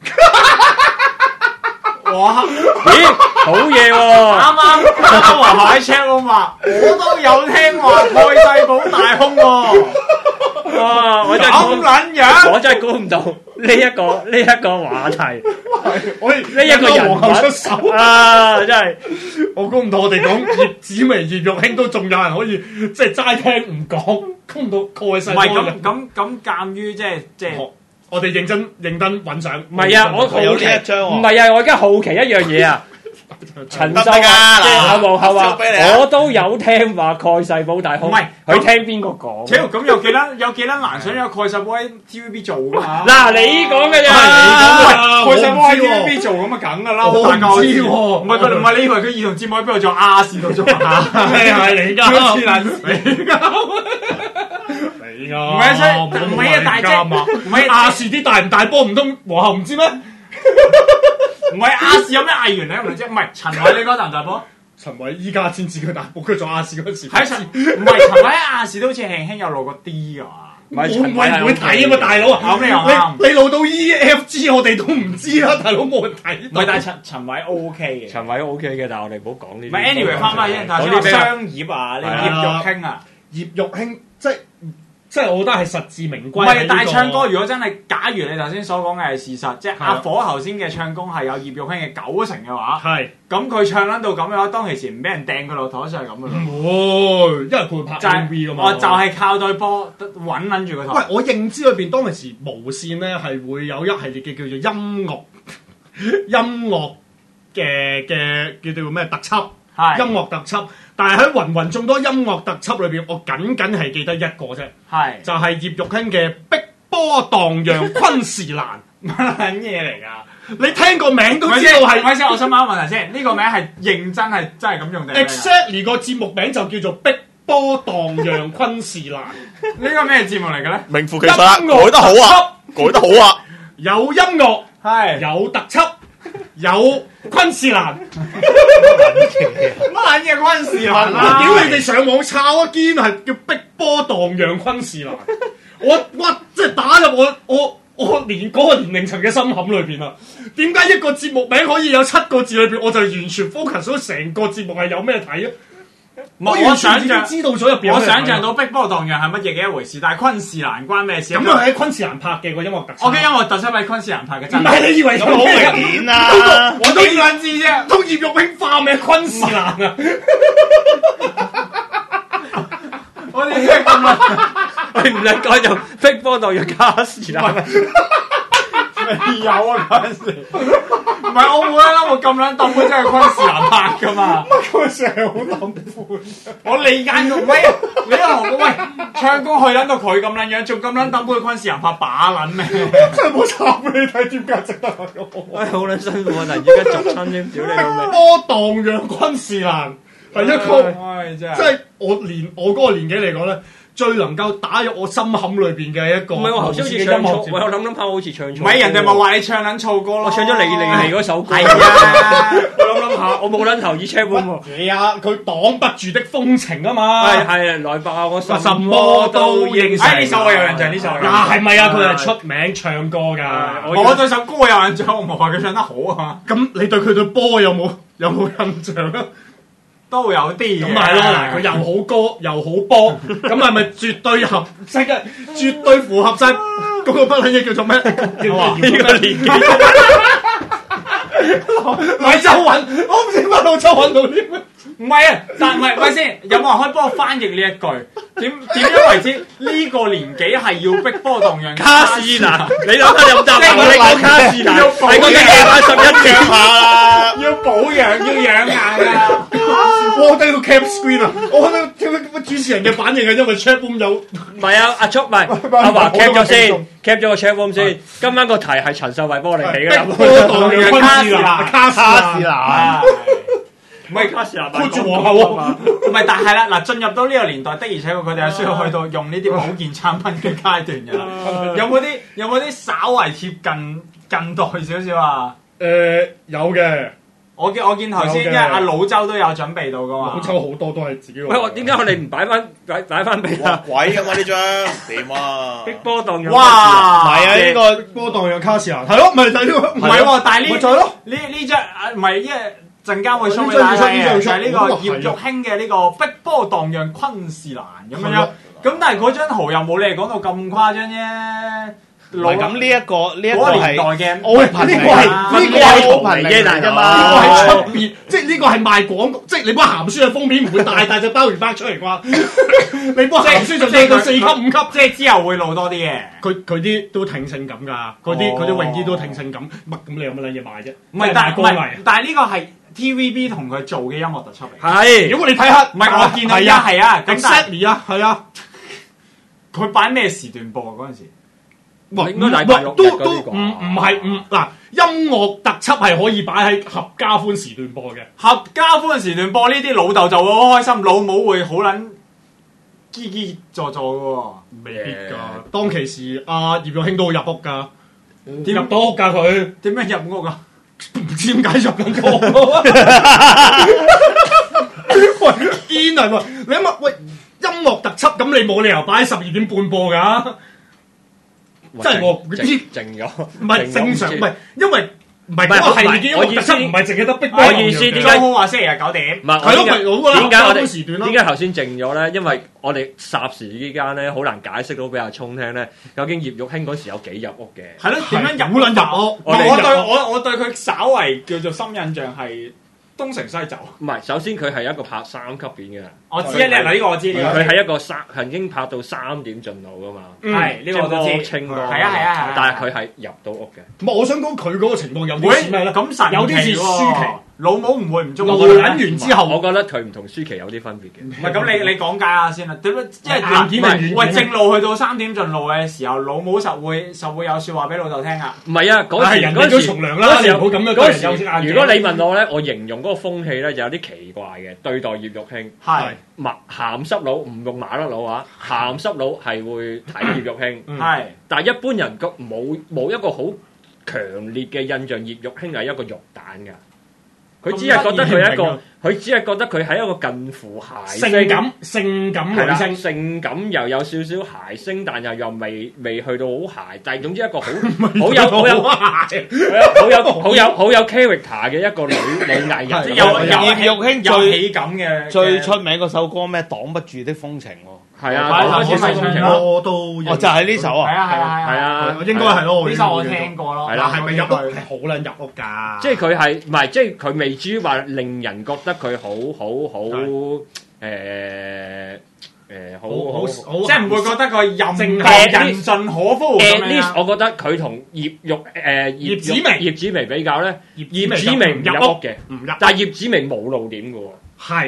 哇！ 咦，好嘢喎！ 啱啱啱啱話喺 chat room 話，我都有聽話蓋世寶大胸喎。 哇！我真係咁估撚樣， 我真係估唔到呢一個呢一個話題， 我哋呢一個人皇后出手物啊！真係我估唔到我哋講葉子楣、葉玉卿都仲有人可以即係齋聽唔講，估唔到蓋世寶唔係咁咁咁，鑑於即係即係。 我哋認真認真揾相。 唔係啊！我好有奇呢一張喎唔係啊！我而家好奇一樣嘢啊！陳秀得㗎啊，即係阿皇后話收俾你啊， 我都有聽話蓋世寶大胸， 唔係佢聽邊個講？ 屌，咁有幾撚有幾撚難想有蓋世寶喺 T V B 做㗎嘛？ 嗱，你講嘅係咋？ 你講㗎蓋世寶喺 T V B 做咁啊，梗㗎啦， 我唔大家都知喎唔係佢唔係你以為佢兒童節目喺邊度做？亞視度做啊？ 係係你㗎， 黐撚線你㗎，你㗎， 唔係即係唔係啊大姐唔係亞視啲大唔大波唔通皇后唔知咩？ 唔係亞視有咩藝員咧？唔係即係唔係陳偉你嗰陣大波？ 陳偉依家先知佢大波，佢做亞視嗰時喺陳唔係陳偉喺亞視都好似輕輕有露過 D 㗎嘛？ 唔係我唔陳偉係會睇啊嘛，大佬啊！ 咁你又啱你你露到 E F G 我哋都唔知啦，大佬冇人睇。 唔係，但係陳陳偉 O K 嘅。 陳偉 O K 嘅，但係我哋唔好講呢啲。 唔係 anyway 翻返先，頭先話商業啊，你葉玉卿啊， 葉玉卿即係即係我覺得係實至名唔歸。 係，但係唱歌如果真係，假如你頭先所講嘅係事實，即係阿火頭先嘅唱功係有葉玉卿嘅九成嘅話， 係咁佢唱撚到咁嘅話，當其時唔俾人掟佢落台就係咁嘅咯。 唔會，因為佢會拍就 M V 噶嘛。 我就係靠對波穩撚住個喂台。， 我認知裏邊當其時無線咧係會有一系列嘅叫做音樂音樂嘅嘅叫做咩特輯， 係音樂特輯。但係喺芸芸眾多音樂特輯裏邊，我僅僅係記得一個啫， 係就係葉玉卿嘅《碧波盪漾昆士蘭》。 乜撚嘢嚟㗎？ 你聽個名都唔係先， 知道係咪先，我想問一個問題先，呢個名係認真係真係咁用定係咩㗎？ exactly 個節目名就叫做《碧波盪漾昆士蘭》。 呢個咩節目嚟嘅咧？ 名副其實啦，改得好啊，改得好啊， 有音樂， 係有特輯，有昆士蘭。 乜撚嘢昆士蘭我啊？ 屌你哋上網抄一堅係叫碧波盪漾昆士蘭，我哇即係打入我我我連嗰個年齡層嘅心坎裏邊啊！點解一個節目名可以有七個字裏邊，我就完全 focus 到成個節目係有咩睇啊？我我完全已經想象知道咗入邊有咩睇啊。 我想象到碧波盪漾係乜嘢嘅一回事，但係昆士蘭關咩事？ 咁樣喺昆士蘭拍嘅個音樂特輯。 我嘅音樂特輯喺昆士蘭拍嘅， 唔真係你以為咁好明顯啦。 我都點知啫？ 都葉玉卿化名昆士蘭啊！ 我哋識咁啊！ 喂，唔使改就碧波盪漾加士蘭。 未有啊嗰陣時，唔係我冇啦，我咁撚抌佢真係昆士蘭拍噶嘛。 佢成日好抌款。 我理解到，喂，你一行喂唱歌去撚到佢咁撚樣，仲咁撚抌佢昆士蘭拍把撚咩？ 真係冇慘俾你睇，點解值得我？ 喂，好撚辛苦啊！突然之間續親添，屌你老味！ 波盪漾昆士蘭係一個， 唉真即係我年我嗰個年紀嚟講咧， 最能夠打入我心坎裏邊嘅一個。 唔係我頭先好似唱錯，我有諗諗下，我好似唱錯。 唔係人哋咪話你唱撚錯歌咯， 我唱咗你你你嗰首歌。 係啊， 我諗諗下，我冇撚頭耳車喎。 係啊，佢擋不住的風情啊嘛。 係係來吧，我什什麼都應承。 哎，呢首我有印象，呢首。 嗱係咪啊？佢係出名唱歌㗎。 我對首歌有印象，我唔係話佢唱得好啊嘛。 咁你對佢對波有冇有冇印象啊？ 都有啲咁咪係咯，嗱佢又好歌又好波，咁係咪絕對合適嘅？絕對符合晒嗰個不撚嘢叫做咩？呢個年紀，咪周韻，我唔知乜路周韻到啲咩？ 唔係啊，但唔係，喂先，有冇人可以幫我翻譯呢一句？點點樣為之呢個年紀係要逼波動讓？ 卡士蘭，你諗下有冇答我？你講卡士蘭，你講緊夜晚十一點下啦， 要保養，要養硬啊！ 我睇到 cap screen 啊！我睇到主持人嘅反應係因為 chat room 有， 唔係啊，阿速唔係阿華 cap 咗先 ，cap 咗個 chat room 先。今晚個題係陳秀慧幫我哋起嘅， 波動讓卡士蘭，卡士蘭。 唔係卡士蘭， 箍住皇后啊！ 唔係，但係啦，嗱，進入到呢個年代的，而且確佢哋係需要去到用呢啲保健產品嘅階段㗎啦。有冇啲有冇啲稍為貼近近代少少啊？ 誒有嘅， 我見我見頭先，因為阿老周都有準備到㗎嘛。 老周好多都係自己。 喂，我點解我哋唔擺翻擺擺翻俾啊？ 鬼㗎嘛呢張點啊？ 逼波動讓。 哇！ 唔係啊，呢個波動讓卡士蘭係咯，咪就係呢個。 唔係喎，但係呢咪就係咯。 呢呢張啊唔係因為。陣間會 show 俾大家嘅，就係呢個葉玉卿嘅呢個逼波盪讓昆士蘭咁樣。咁但係嗰張圖又冇你哋講到咁誇張啫。 唔係咁呢一個呢一個係嗰個年代嘅， 我呢個係呢個係好貧嘅啫嘛。 呢個係出邊，即係呢個係賣廣告，即係你幫鹹書嘅封面唔會大大隻鮑魚包出嚟啩？你幫鹹書就掟到四級五級， 即係之後會露多啲嘅。 佢佢啲都挺性感㗎，嗰啲嗰啲泳衣都挺性感。乜咁你有乜撚嘢賣啫？ 唔係，但係唔係，但係呢個係 T V B 同佢做嘅音樂特輯嚟。 係， 如果你睇下， 唔係我見到而家係啊，咁但係啊，係啊， 佢擺咩時段播嗰陣時？ 喂， 應該禮拜六都都唔唔係唔嗱，音樂特輯係可以擺喺合家歡時段播嘅。 合家歡時段播呢啲老豆就會好開心，老母會好撚嘰嘰座座嘅喎。 未必㗎，當其時阿葉玉卿都好入屋㗎，點入到屋㗎佢？ 點樣入屋啊？ 唔知點解入緊屋。喂，堅啊！喂，你諗下，喂，音樂特輯咁你冇理由擺喺十二點半播㗎。即係我靜靜咗， 唔係正常，唔係因為唔係嗰個系列嘅音樂特輯，唔係淨係得逼波。 我意思點解好話星期日九點？ 唔係係咯，咪好啦。 點解我哋時段咯？ 點解頭先靜咗咧？因為我哋霎時之間咧，好難解釋到俾阿聰聽咧，究竟葉玉卿嗰時有幾入屋嘅？ 係咯，點樣入撚入屋？ 我我對我我對佢稍為叫做深印象係東成西就。 唔係，首先佢係一個拍三級片嘅。 我知啊，你嗱呢個我知。 佢係一個三曾經拍到三點進路噶嘛。 係呢個我都知。 清歌。 係啊係啊係啊。 但係佢係入到屋嘅。 唔係，我想講佢嗰個情況有啲似咩咧？ 咁神有啲似舒淇。 老母唔會唔中意。 露撚完之後， 我覺得佢唔同舒淇有啲分別嘅。 唔係咁，你你講解下先啦。點樣？因為硬件定軟件？ 喂，正路去到三點進路嘅時候，老母實會實會有説話俾老豆聽啊。 唔係啊，嗰時嗰時從良啦，你唔好咁樣嗰時。如果你問我咧，我形容嗰個風氣咧就有啲奇怪嘅，對待葉玉卿係麻鹹濕佬，唔用麻甩佬啊，鹹濕佬係會睇葉玉卿， 係。 但係一般人個冇冇一個好強烈嘅印象，葉玉卿係一個肉蛋㗎。佢只係覺得佢係一個，佢只係覺得佢係一個近乎諧星， 性感性感女星， 性感又有少少諧星，但又又未未去到好諧，但係總之一個好好有好有好有好有好有 character 嘅一個女女藝人， 有有葉玉卿有喜感嘅最出名嗰首歌咩？擋不住的風情喎。 係啊，擋不住的風情我都哦，就係呢首啊。 係啊係啊係啊， 應該係咯。 呢首我聽過咯。 係啦， 係咪入屋係好撚入屋㗎？ 即係佢係唔係？即係佢未至於話令人覺得佢好好好誒誒好好， 即係唔會覺得佢任人盡可夫。 At least 我覺得佢同葉玉誒葉子楣葉子楣比較咧，葉子楣唔入屋嘅， 唔入。 但係葉子楣冇露點嘅喎。 係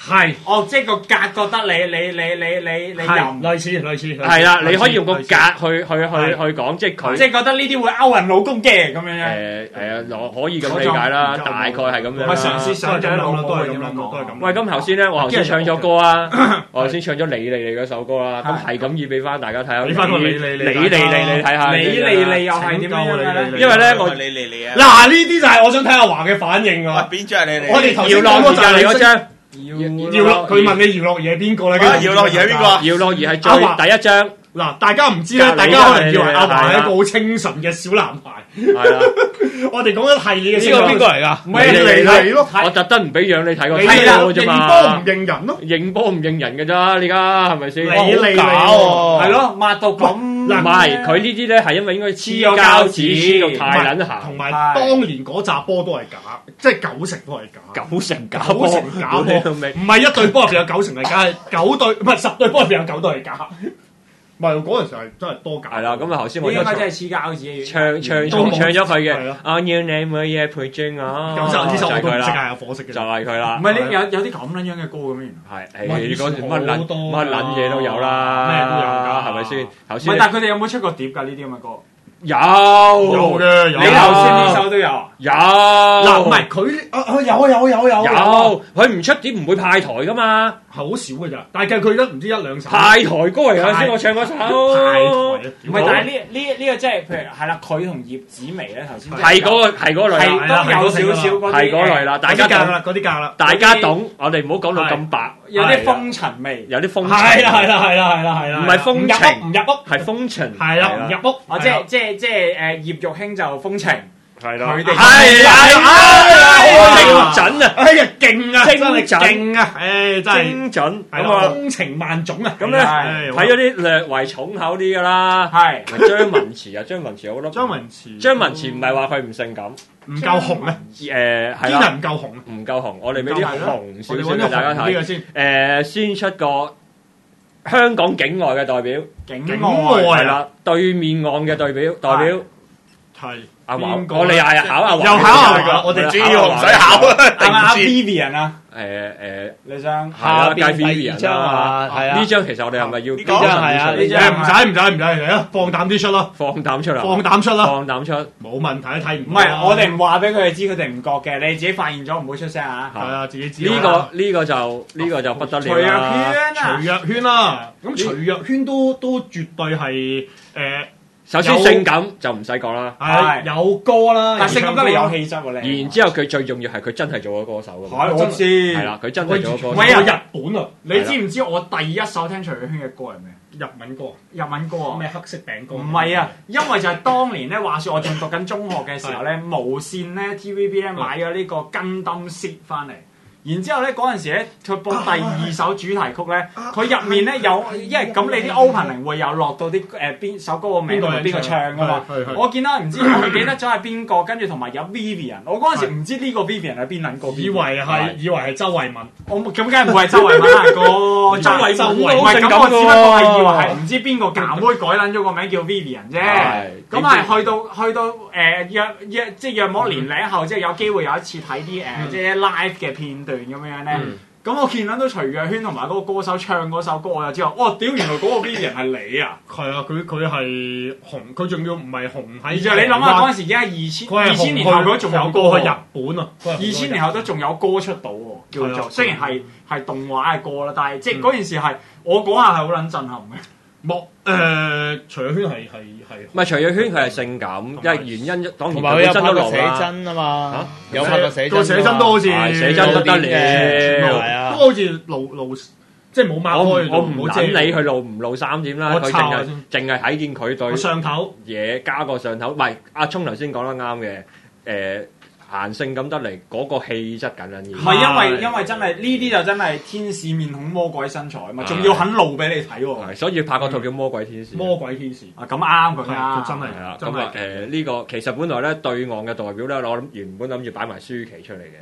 係哦，即係個格覺得你你你你你你係淫， 類似類似係啦，你可以用個格類似去去去去講，即係佢即係覺得呢啲會勾人老公嘅咁樣樣。 誒誒，我可以咁理解啦，大概係咁樣咪啦。 嘗試想像老母都係咁諗會點樣講都係咁。 喂，咁頭先咧，我頭先唱咗歌啊，我頭先唱咗你你你嗰首歌啦，咁係咁要俾翻大家睇下， 俾返個你你你你你你睇下， 你你你又係點樣樣咧？ 因為咧我你嚟嚟啊！ 嗱，呢啲就係我想睇阿華嘅反應哇， 啊！ 邊張係你嚟？ 我哋頭先姚樂兒就係你嗰張， 姚樂佢問你姚樂兒係邊個咧？ 啊姚樂兒係邊個啊姚樂兒係阿華最第一張， 嗱，大家唔知咧， 隔離大家可能以為係阿華係一係個好清純嘅小男孩。 係啦， 我哋講緊係你嘅呢個邊個嚟㗎？ 唔係你嚟咯， 我特登唔俾樣你睇個你睇嚟歌啫認波唔嘛， 認人咯。 認波唔認人嘅咋，你而家係咪先？ 你唔嚟假喎係咯，抹到咁。 嗱係，佢呢啲咧係因為應該黐黐咗膠膠紙紙黐到太撚同行， 埋係當年嗰扎波都係假，即係九成都係假。 九成假九成假波，唔係一對波入邊有九成係假，係九對唔係十對波入邊有九對係假。唔係嗰陣時係真係多假。 係啦，咁啊頭先我應該真係黐膠紙。 唱唱都冇唱咗佢嘅係咯， 我要你每夜陪住我， 咁就呢首我都唔識就係佢啦， 係有火色嘅。 就係佢啦唔。係你有有啲咁撚樣嘅歌咁樣。 係， 哇誒嗰時乜撚好多㗎乜撚嘢都有啦， 咩都有㗎係咪先？頭唔先係，但係佢哋有冇出過碟㗎？呢啲咁嘅歌。 有有嘅，有你頭先呢首都有。 有嗱，唔係佢啊啊有有有有有，佢唔出碟唔會派台噶嘛， 係好少嘅咋，但係佢得唔知一兩首。 派台歌嚟㗎先，我唱嗰首派台唔係，但係呢呢呢個即係譬如係啦，佢同葉子楣咧頭先係嗰個係嗰個類係啦， 都有少少嗰啲係嗰類啦，大家懂， 嗰啲價啦，嗰啲價啦。 大家懂，我哋唔好講到咁白， 有啲風塵味。 有啲風係啦係情， 啦係啦係啦係啦， 唔係風情唔入屋唔入屋， 係風情， 係啦唔入屋， 哦，即係即係即係誒葉玉卿就風情， 係佢哋係係精準啊！ 哎呀勁啊， 精真係準勁啊，誒真係精準係啦， 咁啊！ 風情萬種啊， 咁咧唉睇咗啲略為重口啲噶啦， 係張文慈啊，張文慈我覺得張文慈， 張文慈唔係話佢唔性感， 唔夠紅啊， 誒係堅啦， 係唔夠紅啊， 唔夠紅，我哋俾啲紅少我哋少俾揾啲紅啲大家睇。 嘅先， 誒先出個香港境外嘅代表， 境境外外係啦，對面岸嘅代表代表係阿華， 邊個我哋又係考阿華， 又考阿華我哋主要唔使考啊， 係咪阿定知。 Vivian 啊？ 誒誒你想係啦， 邊介第二 Vivian 張啦， 啊，係啊呢，張其實我哋係咪要呢張係啊呢張誒唔使唔使唔使嚟啊，放膽啲出啦， 放膽出嚟？ 放膽出啦， 放膽出， 冇問題，睇唔唔係我哋唔話俾佢哋知，佢哋唔覺嘅，你自己發現咗唔好出聲啊！ 係啊，自己知呢個呢個就呢個就不得徐若了啦。 瑄啊徐！若瑄啦，咁徐若瑄都都絕對係誒首先有性感就唔使講啦， 係有歌啦， 但係性感得嚟有唱歌氣質喎你。 然之後佢最重要係佢真係做咗歌手㗎嘛， 係我知。 係啦，佢真係做咗歌手。 喂啊日本啊， 你知唔知我第一首聽徐若瑄嘅歌係咩？ 日文歌， 日文歌啊！ 咩黑色餅乾？ 唔係啊，因為就係當年咧，話說我仲讀緊中學嘅時候咧，無線咧 T V B 咧買咗呢個《跟燈 set》翻嚟。然之後咧嗰陣時咧，佢播第二首主題曲咧，佢入面咧有，因為咁你啲 opening 會有落到啲誒邊首歌個名同埋邊個唱噶嘛。 係係係我見到唔知我唔記得咗係邊個，跟住同埋有 Vivian。我嗰陣時唔知呢個 Vivian 係邊撚個 Vivian。 以為係以為係周慧敏， 我咁梗係唔會係周慧敏啦，哥。 周慧敏周都好唔係咁， 性感我只不過係以為喎係唔知邊個假妹改撚咗個名叫 Vivian 啫。 係咁係去到去到誒約約即係約莫年零後，即係有機會有一次睇啲誒即係 live 嘅片段咁樣咧。咁我見撚到徐若瑄同埋嗰個歌手唱嗰首歌，我就知道，哇！屌，原來嗰個 Vivian 係你啊！ 係啊，佢佢係紅，佢仲要唔係紅喺。 而且你諗下嗰陣時，而家二千佢係二千年後佢仲有歌喎紅過去日本啊！ 二千年後都仲有歌出到喎，叫係啊做雖然係係動畫嘅歌啦，但係即係嗰件事係我嗰下係好撚震撼嘅。 莫誒，徐若瑄係係係唔係徐若瑄佢係性感，因為原因當然同埋佢有本身都拍過寫露啦。 真啊嘛， 嚇有拍過寫真， 個寫真都好似係寫真不得了係啊都好似露露，即係冇擘我唔開， 我唔好遮撚理佢露唔露衫點啦， 我佢淨係抄下先淨係睇見佢對個上頭。 嘢加個上頭。唔係阿聰頭先講得啱嘅，誒行性感得嚟嗰個氣質緊緊要。 唔係因為因為真係呢啲就真係天使面孔魔鬼身材啊嘛，仲要肯露俾你睇喎。 係，所以拍嗰套叫《魔鬼天使》。 魔鬼天使， 啊咁啱佢係啱， 佢真係係啦， 真係咁啊誒呢個其實本來咧對岸嘅代表咧，我諗原本諗住擺埋舒淇出嚟嘅，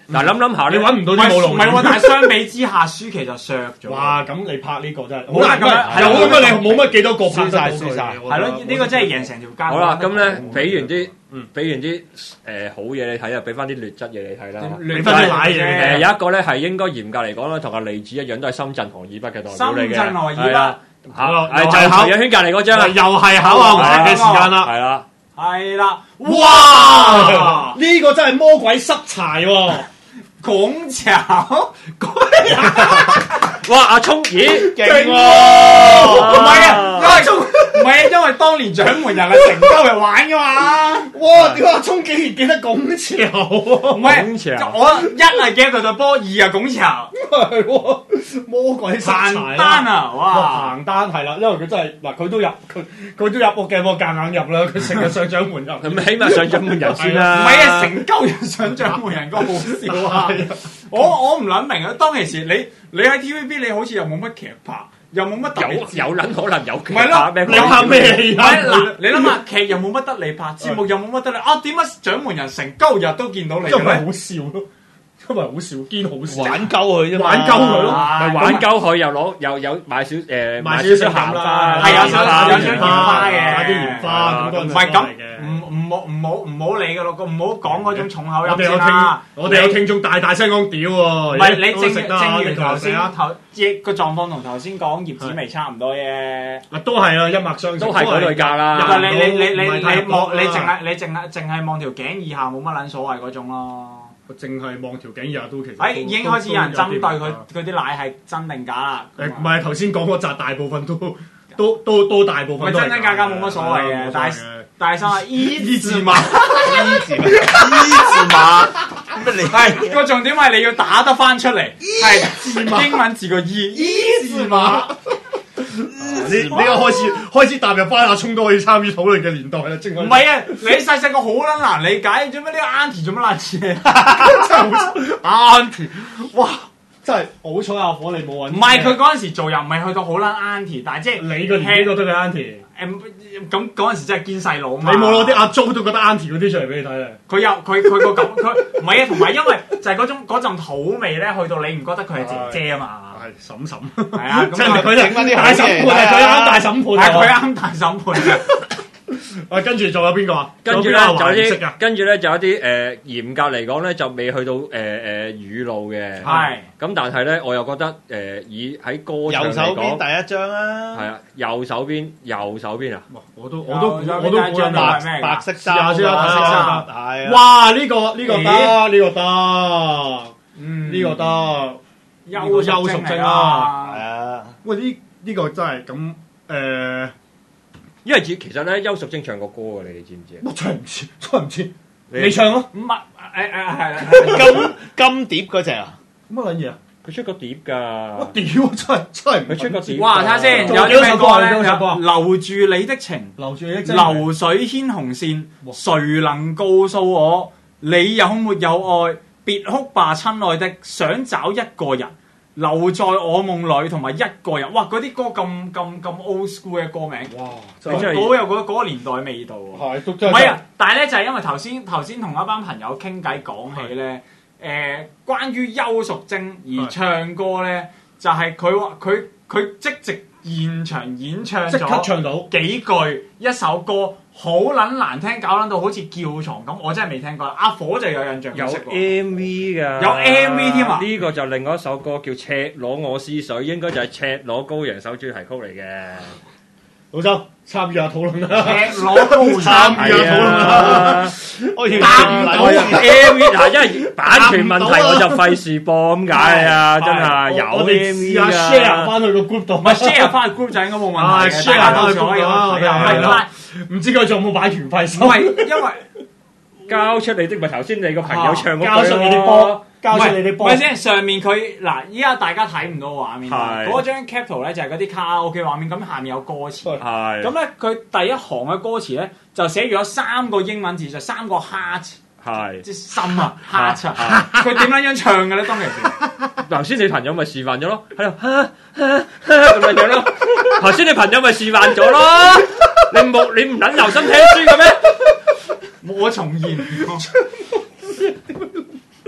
嗱諗諗下你咧， 揾唔到唔係啲冇龍唔係喎，但係相比之下，舒淇就削咗。 哇！咁你拍呢個真係好難咁樣係咯有咁你冇乜幾多個拍得到佢輸晒輸晒係咯，呢個真係贏成條街。 好啦，咁咧俾完啲嗯俾完啲誒好嘢你睇啊，俾翻啲劣質嘢你睇啦。 你分啲奶誒嘢有一個咧係應該嚴格嚟講咧，同阿利子一樣，都係深圳河以北嘅代表嚟嘅。 深圳河以北係啦， 好啦係就係又係考徐若瑄隔離嗰張啊， 又係考阿華嘅時間啦。 係啦。 係啦， 哇！呢個真係魔鬼濕柴喎！ 拱橋。 哇！阿聰，咦， 勁唔喎！ 係啊，因為唔係啊，因為當年獎門人係成鳩人玩噶嘛。 哇！點解阿聰竟然記得拱橋喎？ 唔係拱橋我一係記得佢對波，二係拱橋。 係喎，魔鬼濕柴行單啊！ 哇！ 哇！ 行單係啦，因為佢真係嗱，佢都入佢佢都入我嘅，我夾硬入啦。佢成日上獎門入， 咁起碼上獎門人先唔啦。 係啊，成鳩人上獎門人個好笑啊！我我唔諗明啊，當其時你你喺 T V B 你好似又冇乜劇拍，又冇乜特有別有撚可能有劇唔係咯拍咩？ 你拍咩戲啊？ 唔係嗱，你諗下劇又冇乜得你拍，節目又冇乜得你啊？點解獎門人成鳩日都見到你嘅咧？ 因為好笑咯，因為好笑，堅好笑， 玩鳩佢啫嘛， 玩鳩佢咯咪玩鳩佢又攞又有買少誒買少少鹹啦， 係有少有少鹽鹽花嘅買啲鹽花咁嗰陣時唔係咁嚟嘅， 唔唔好唔好唔好理噶咯，唔好講嗰種重口音我哋有聽先啦。， 我哋有聽眾大大聲講屌喎， 唔係你正都食得正如你同頭先我食啊頭亦個狀況同頭先講葉子薇差唔多啫。 嗱都係啊，一脈相承， 都係嗰類價啦因為你你你你唔係太你望你多啦淨係你淨係淨係望條頸以下冇乜撚所謂嗰種咯。 我淨係望條頸日都其實都， 誒已經開始有人針對佢都有啲佢啲奶係真定假啦。 誒唔係頭先講嗰扎大部分都都都都大部分都係咪真真假假冇乜所謂嘅，但係但係生係依字馬， 依字依字馬，乜你係個重點係你要打得翻出嚟，係英文字個依依字馬。 你呢個開始開始踏入翻阿聰都可以參與討論嘅年代啦，正唔係啊，你細細個好撚難理解，做咩呢個 auntie 做乜爛嘢？ 真係好 auntie，哇！真係好彩阿火你冇揾， 唔係佢嗰陣時做又唔係去到好撚 auntie，但係即係你個年紀覺得佢 auntie， 誒咁嗰陣時真係堅細佬啊嘛。 你冇攞啲阿 Jo 都覺得 auntie 嗰啲出嚟俾你睇啊！ 佢有佢佢個感佢唔係啊，同埋因為就係嗰種嗰陣土味咧，去到你唔覺得佢係姐姐啊嘛。 係嬸嬸， 係啊，咁真係佢整返啲大審判啊！佢啱大審係判啊！ 佢啱大審判嘅。 啊，跟住仲有邊個啊？ 跟住咧就有仲有邊個華人識啲啊， 跟住咧就有啲誒嚴格嚟講咧就未去到誒誒語路嘅。 係咁但係咧我又覺得誒以喺歌唱右手嚟講， 邊第一張啊， 係啊右手邊右手邊啊， 哇！我都我都有有我都邊一張估到係咩㗎白色試下衫， 先啦白色睇下衫，係啊， 哇！呢個呢個得，呢個得， 嗯呢個得。 優優淑精精係啊啊， 喂，呢呢個真係咁誒， 因為其其實咧邱淑貞唱過歌嘅，你哋知唔知啊？ 我唱唔知，唱唔知，你唱咯， 唔係誒誒係係金金碟嗰只啊， 乜撚嘢啊？ 佢出過碟㗎我，屌，真係真係唔佢出過碟㗎。 哇！睇下先， 仲有啲咩有幾首歌歌咧？ 有幾首歌啊有留住你的情， 留住你的真係流水牽紅線，誰能告訴我你有沒有愛？別哭吧，親愛的，想找一個人留在我夢裏，同埋一個人。哇！嗰啲歌咁咁咁 old school 嘅歌名， 哇！ 嗰真係真係嗰有嗰嗰個年代味道喎。 係都真係唔係啊，但係咧就係因為頭先頭先同一班朋友傾偈講起咧，誒、關於邱淑貞而唱歌咧，就係佢話佢佢即席現場演唱即刻咗唱到。 幾句一首歌，好撚難聽，搞撚到好似叫床咁，我真係未聽過。阿火就有印象， 有佢識喎 M V 㗎， 有 M V 添啊呢個就另外一首歌叫《赤裸我思水》，應該就係《赤裸羔羊》首主題曲嚟嘅。 老周參與下討論啦， 赤裸高參與下討論啦。 我要答唔到嚟啊 M V 嗱，因為版權問題我就費事播咁解啊，真係有我哋 M 試 V 下 share 㗎。 翻去個 group 度， 唔係 share 翻去 group 就應該冇問題嘅， 係 share 大家到時可以返去 group 啊睇下。 係啦唔係唔知佢仲有冇版權費收？ 唔係因為。 交出你的咪頭先你個朋友唱嗰交出你啲句咯波，交出你啲波唔係。先，上面佢嗱，依家大家睇唔到個畫面， 係嗰張 cap 圖咧就係嗰啲卡拉 OK 畫面，咁下面有歌詞。 係咁咧，佢第一行嘅歌詞咧就寫住咗三個英文字，就三個 heart， 係即係心啊 heart 啊。佢點樣樣唱嘅咧？當其時， 頭先你朋友咪示範咗咯，喺度哈哈哈咁樣樣咯。頭先你朋友咪示範咗咯，你冇你唔撚留心聽書嘅咩？ 我重現。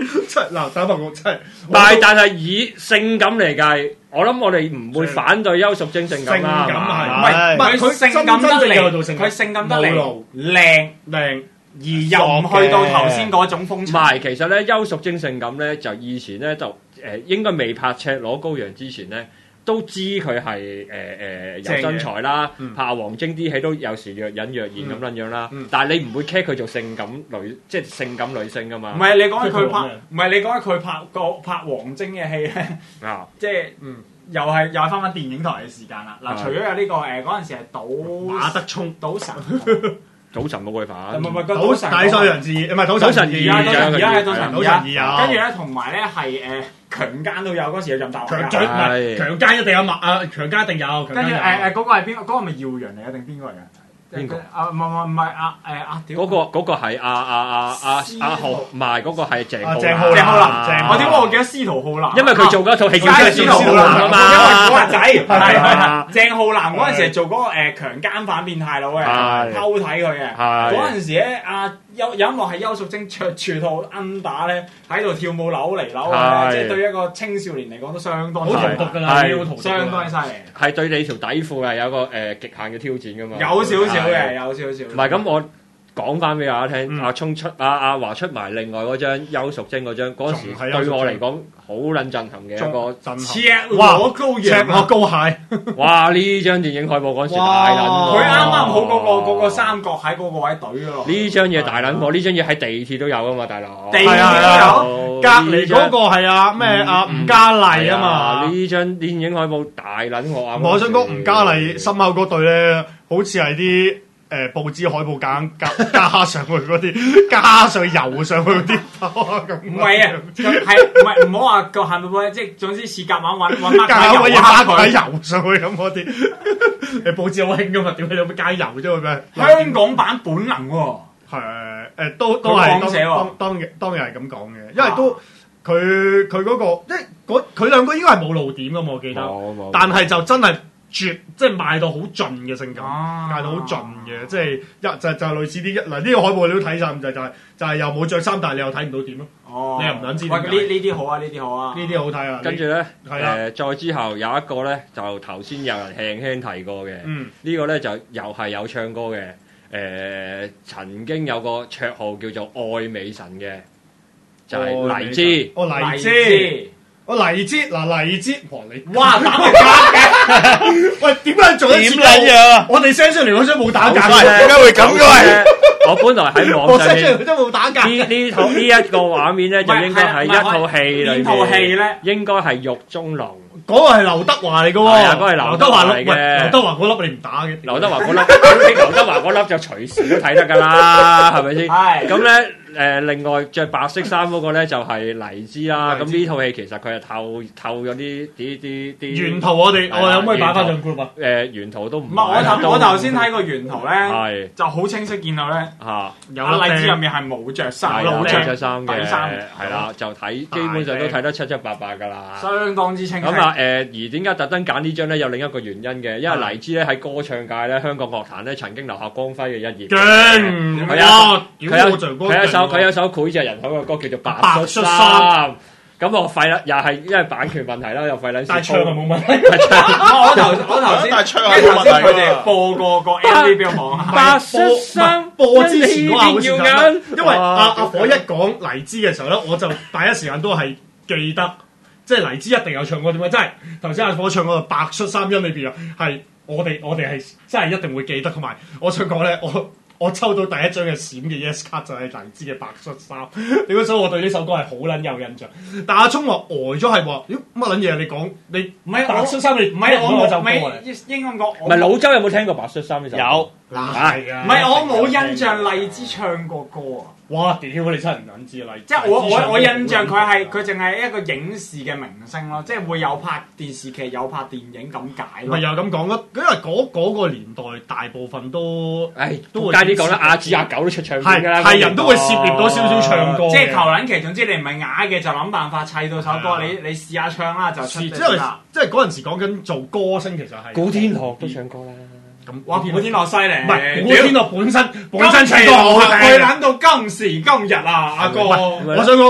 真係嗱，打白我真係， 但係但係以性感嚟計，我諗我哋唔會反對邱淑貞性感啦。 性感係唔係唔係佢性感得嚟，佢性感得嚟靚靚。 而又唔去到頭先嗰種風唔塵。 係，其實咧邱淑貞性感咧，就以前咧就誒、呃、應該未拍《赤裸羔羊》之前咧，都知佢係誒誒有身材啦， 嗯、 拍黃晶啲戲都有時若隱若現咁樣樣啦。 嗯嗯、 但係你唔會 care 佢做性感女，即係性感女星噶嘛？ 唔係你講起佢拍，唔係你講起佢拍個拍黃晶嘅戲咧， 啊， 即係嗯。又係又係翻返電影台嘅時間啦！嗱，除咗有呢個誒嗰陣時係賭馬德聰、 賭神、 賭神冇佢反， 唔係唔係個賭神大衰人志，唔係賭神二， 而家而家係賭神賭神二有， 跟住咧同埋咧係誒強姦都有嗰時有任達華強強唔係強姦一定有麥啊，強姦一定有。 跟住誒誒嗰個係邊個？嗰個係咪耀陽嚟啊？定邊個嚟㗎？ 邊個？ 啊唔係唔係啊誒啊！屌嗰個嗰個係阿阿阿阿阿浩，唔係嗰個係鄭浩鄭鄭浩南。 我點解我記得司徒浩南？ 因為佢做嗰套戲叫司徒浩南啊嘛，因為古惑仔係係鄭浩南嗰陣時係做嗰個誒強姦犯變態佬嘅，偷睇佢嘅。嗰陣時咧，阿有有一幕係邱淑貞着住套 under 咧喺度跳舞扭嚟扭去，即係對一個青少年嚟講都相當好荼毒㗎啦， 相當犀利。 係對你條底褲係有個誒極限嘅挑戰㗎嘛？ 有少少嘅，有少少。 唔係咁，我講翻俾大家聽，阿聰出阿阿華出埋另外嗰張邱淑貞嗰張，嗰時對我嚟講好撚震撼嘅一個震撼。 赤裸羔羊， 赤裸高蟹。 哇！呢張電影海報嗰時大撚喎， 佢啱啱好嗰個嗰個三角喺嗰個位懟㗎咯。 呢張嘢大撚喎，呢張嘢喺地鐵都有啊嘛，大佬。 地鐵都有， 隔離嗰個係啊咩啊吳嘉麗啊嘛。 呢張電影海報大撚喎啊！ 我想講吳嘉麗心口嗰對咧，好似係啲。誒報紙海報加加加上去嗰啲，加上油上去嗰啲咁。 唔係啊，係唔係唔好話個係咪即係總之似夾硬揾揾乜加油加佢油上去咁嗰啲。誒報紙好興噶嘛？點解有乜加油啫？咩？ 香港版本能喎。 係誒都都係當當當然係咁講嘅，因為都佢佢嗰個即係嗰佢兩個應該係冇露點噶嘛，我記得。但係就真係。絕即係賣到好盡嘅性感， 啊、 賣到好盡嘅，即係一就就類似啲一嗱呢個海報你都睇晒咁就就係就係又冇着衫，但係你又睇唔到點咯。哦，你又唔想知點解？ 呢呢啲好啊，呢啲好啊， 呢啲好睇啊。 跟住咧， 係啊、 呃，再之後有一個咧，就頭先有人輕輕提過嘅， 嗯， 呢個咧就又係有唱歌嘅，誒、呃、曾經有個綽號叫做愛美神嘅，就係、是、黎姿。 哦，黎姿。我黎姿嗱黎姿，哇你哇打埋架嘅， 喂點解做一次？ 點撚樣？ 我哋 send 出嚟嗰張冇打架， 點解會咁嘅？ 我本來喺網上面， 我 send 出嚟都冇打架。 呢呢套呢一個畫面咧，就應該係一套戲裏面。 呢套戲咧， 應該係獄中龍。 嗰個係劉德華嚟嘅喎， 係啊，嗰個係劉德華嚟嘅。 劉德華嗰粒你唔打嘅。 劉德華嗰粒，劉德華嗰粒就隨時都睇得㗎啦，係咪先？係。咁咧。誒，另外着白色衫嗰個咧就係黎姿啦。咁呢套戲其實佢係透透咗啲啲啲啲。原圖我哋我有冇擺翻上 group 啊？誒，原圖都唔。唔係我頭我頭先睇個原圖咧，係就好清晰見到咧嚇，有黎姿入面係冇着衫，冇着衫嘅，係啦，就睇基本上都睇得七七八八㗎啦，相當之清晰。咁啊誒，而點解特登揀呢張咧？有另一個原因嘅，因為黎姿咧喺歌唱界咧，香港樂壇咧曾經留下光輝嘅一頁。勁係啊！佢有佢有首。佢有首膾炙人口嘅歌叫做《白恤衫》，咁我廢啦，又係因為版權問題啦，又廢撚。但係唱就冇問題。我頭我頭先，因為頭先佢哋播過個 M V 俾我望下。白恤衫播之前嗰下好時間，因為阿阿火一講黎姿嘅時候咧，我就第一時間都係記得，即係黎姿一定有唱過點解？真係頭先阿火唱嗰個《白恤衫》音裏邊啊，係我哋我哋係真係一定會記得，同埋我想講咧，我。我抽到第一張嘅閃嘅 Yes 卡就係黎姿嘅白恤衫，點解？所以我對呢首歌係好撚有印象。但阿聰話呆咗係話，咦乜撚嘢？你講你唔係白恤衫，你唔係我就未應該講。唔係老周有冇聽過白恤衫呢首歌？有嗱係啊，唔係我冇印象黎姿唱過歌啊。哇！屌你真係唔撚知黎姿，即係我我我印象佢係佢淨係一個影視嘅明星咯，即係會有拍電視劇有拍電影咁解咯。咪又咁講咯，因為嗰嗰個年代大部分都誒都會。啲講啦，阿豬阿狗都出唱片㗎啦，係人都會涉獵到少少唱歌，即係求撚其。總之你唔係啞嘅，就諗辦法砌到首歌，你你試下唱啦，就出。即係即係嗰陣時講緊做歌星，其實係古天樂都唱歌啦。咁哇，古天樂犀利，唔係古天樂本身本身唱歌好聽，佢撚到今時今日啊，阿哥，我想講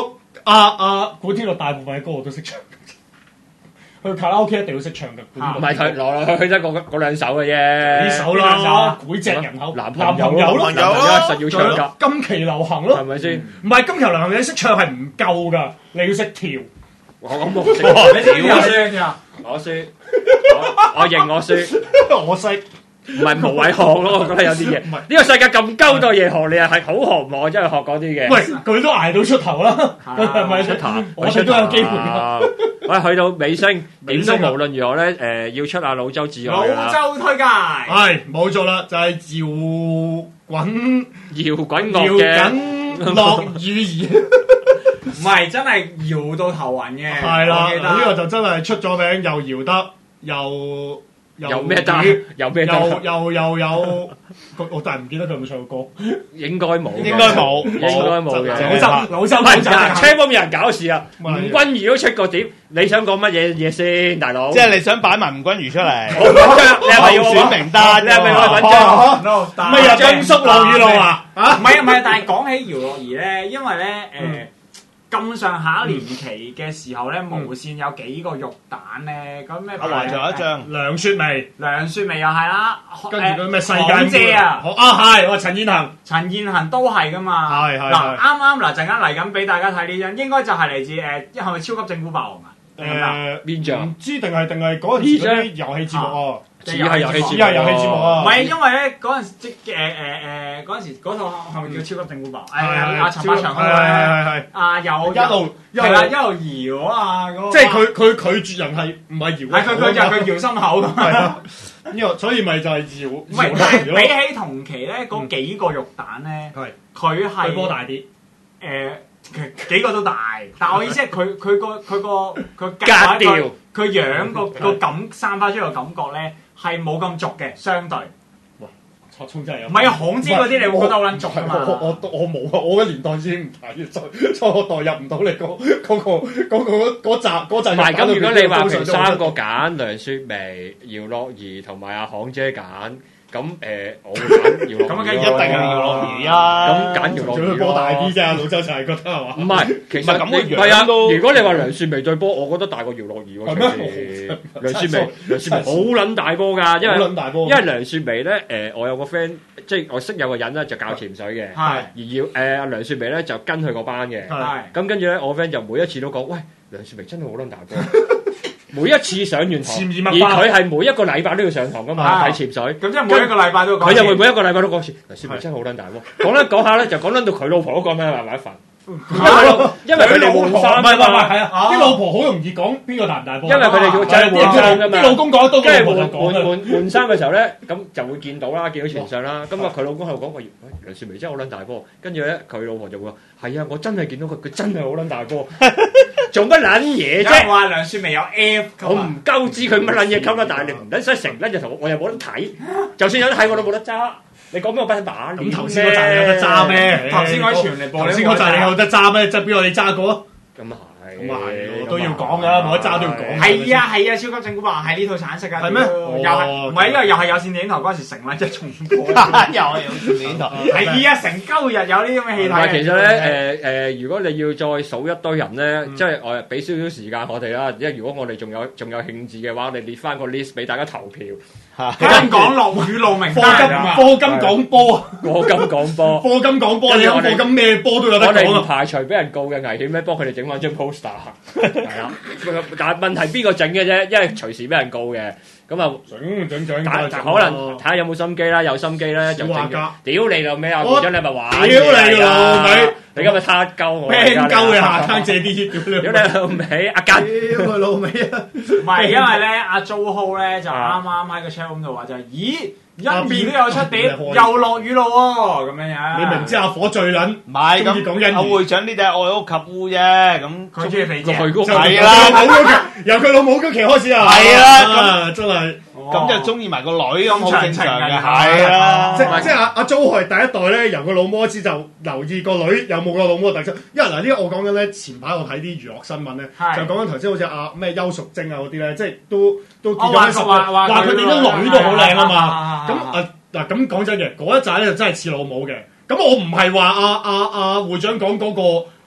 阿阿古天樂大部分嘅歌我都識唱。去卡拉 OK 一定要識唱嘅， 唔係佢來來去去得嗰嗰兩首嘅啫， 呢首啦，膾炙人口， 男朋友友咯， 男朋友實要唱㗎， 今期流行咯， 係咪先？ 唔係今期流行你識唱係唔夠㗎，你要識跳。 我咁我識， 你知唔知我輸啊？ 我輸，我我認我輸， 我識。 唔係無謂學咯，我覺得有啲嘢。呢個世界咁鳩多嘢學，你係係好學唔學？真係學嗰啲嘅。 喂，佢都捱到出頭啦，係咪出頭？ 我哋都有機會㗎。 喂，去到尾聲，點都無論如何咧，誒要出下老周至愛㗎啦。 老周推介係冇錯啦，就係搖滾搖滾樂搖嘅緊樂與兒。 唔係真係搖到頭暈嘅。 係啦， 我記得呢個就真係出咗名，又搖得又。 有咩得？有咩得？ 又又又有，我但係唔記得佢有冇唱過歌。 應該冇， 應該冇， 應該冇嘅。 老周，老周， 係嗱，車幫有人搞事啊！吳係君如都出過碟，你想講乜嘢嘢先，大佬？ 即係你想擺埋吳君如出嚟， 我揾張，你係咪要我候選名單？ 你係咪我揾張？ no，但咩啊？根叔落雨路啊？啊？ 唔係唔係，但係講起姚樂兒咧，因為咧誒咁上下年期嘅時候咧，無線有幾個肉蛋咧，咁咩？ 阿華仲有一張梁雪薇， 梁雪薇又係啦， 跟住嗰咩世界港姐啊， 啊係，我陳燕恒， 陳燕恒都係噶嘛。 係係嗱，啱啱嗱陣間嚟緊俾大家睇呢張，應該就係嚟自誒，係咪超級政府霸王啊？ 誒邊張？ 唔知定係定係嗰陣時嗰啲遊戲節目啊？ 只係遊戲節目， 只係遊戲節目啊！ 唔係，因為咧嗰陣時即誒誒誒嗰陣時嗰套係咪叫超級政府霸？誒阿陳百祥嗰個係咧， 係係啊有一路一係啦， 路一路搖啊嗰個， 即係佢佢拒絕人係唔係搖？ 係佢佢就佢搖心口咁。 係啊，呢個所以咪就係搖。 唔係，但係比起同期咧嗰幾個肉蛋咧， 係佢係對波大啲。 誒。幾個都大，但係我意思係佢佢個佢個佢格調， 佢樣個個感散發出個感覺咧係冇咁俗嘅，相對。 哇！拆衝真係有。 唔係啊，港姐嗰啲你會覺得好撚俗㗎嘛？ 我我我冇啊！我嘅年代先唔睇，所以所以我代入唔到你嗰嗰個嗰個嗰集嗰集。 唔係咁，如果你話譬如三個揀梁雪薇、姚樂兒同埋阿行姐揀。咁誒，我會揀姚樂兒。 咁梗一定係姚樂兒啊！ 咁揀姚樂兒。 仲要波大啲啫，老周就係覺得係嘛？ 唔係，其實咁嘅係啊。 樣都。 如果你話梁雪薇對波，我覺得大過姚樂兒喎。 係咩？ 梁雪薇，梁雪薇好撚大波㗎，因為好撚大波。 因為梁雪薇咧，誒，我有個 friend，即係我識有個人咧，就教潛水嘅。 係。 而姚誒阿梁雪薇咧就跟佢個班嘅。 係。 咁跟住咧，我 friend 就每一次都講：喂，梁雪薇真係好撚大波。每一次上完堂，而佢係每一個禮拜都要上堂噶嘛，睇潛水。 咁即係每一個禮拜都講。 佢就會每一個禮拜都講次，梁雪薇真係好撚大喎。講咧講下咧，就講撚到佢老婆都講咩埋埋一份。因為佢哋換衫， 唔係唔係係啊！啲老婆好容易講邊個大唔大波。 因為佢哋要就係換衫㗎嘛。 啲老公講得多， 跟住換換換換衫嘅時候咧，咁就會見到啦，見到全相啦。咁啊，佢老公喺度講：喂，梁雪薇真係好撚大波。跟住咧，佢老婆就會話：係啊，我真係見到佢，佢真係好撚大波。做乜撚嘢啫？ 話梁雪薇有 F， 我唔鳩知佢乜撚嘢溝得，但係你唔撚使成撚日同我，我又冇得睇。就算有得睇，我都冇得揸。你講俾我不把咁頭先嗰集你有得揸咩？ 頭先嗰傳嚟播， 頭先嗰集你有得揸咩？即係邊個你揸過啊？ 咁啊係， 咁啊係，都要講㗎，冇得揸都要講。 係啊係啊，超級政府霸係呢套橙色啊！ 係咩？ 又係唔係？因為又係有線電影台嗰陣時成撚即係重播。 又係有線電影台。 係啊，成鳩日有呢啲咁嘅戲睇。 但係其實咧，誒誒，如果你要再數一堆人咧，即係我俾少少時間我哋啦。因為如果我哋仲有仲有興致嘅話，我哋列翻個 list 俾大家投票。 香港落雨路名單啊！ 課金講波啊！ 課金講波， 課金講波，你有課金咩波都有得我哋唔講啊！ 排除俾人告嘅危險咧，幫佢哋整翻張 poster。係啦，但係問題邊個整嘅啫？因為隨時俾人告嘅。咁啊， 整整整， 但可能睇下有冇心機啦，有心機咧就整。屌你老味啊！會長你咪玩屌你老味！ 你今日撻鳩我， 咩鳩嘅下坑借啲屌屌你老味阿根， 屌佢老味啊！ 唔係因為咧，阿 Joho 咧就啱啱喺個 chat 度話就係，咦？一二都有出碟，又落雨咯喎，咁樣樣。 你明知阿火最撚， 唔係中意講欣咁，阿會長呢啲係愛屋及烏啫，咁佢中意肥姐。 係啦， 由佢老母嗰期開始啊。 係啦， 咁真係。 咁就中意埋個女咁好正常嘅， 係係啦。 即即阿阿 Jo 係第一代咧，由個老母開始就留意個女有冇個老母嘅特質。因為嗱，呢個我講緊咧，前排我睇啲娛樂新聞咧，就講緊頭先好似阿咩邱淑貞啊嗰啲咧，即係都都見咗啲話話佢哋啲女都好靚啊嘛。咁啊嗱，咁講真嘅，嗰一紮咧就真係似老母嘅。咁我唔係話阿阿阿會長講嗰個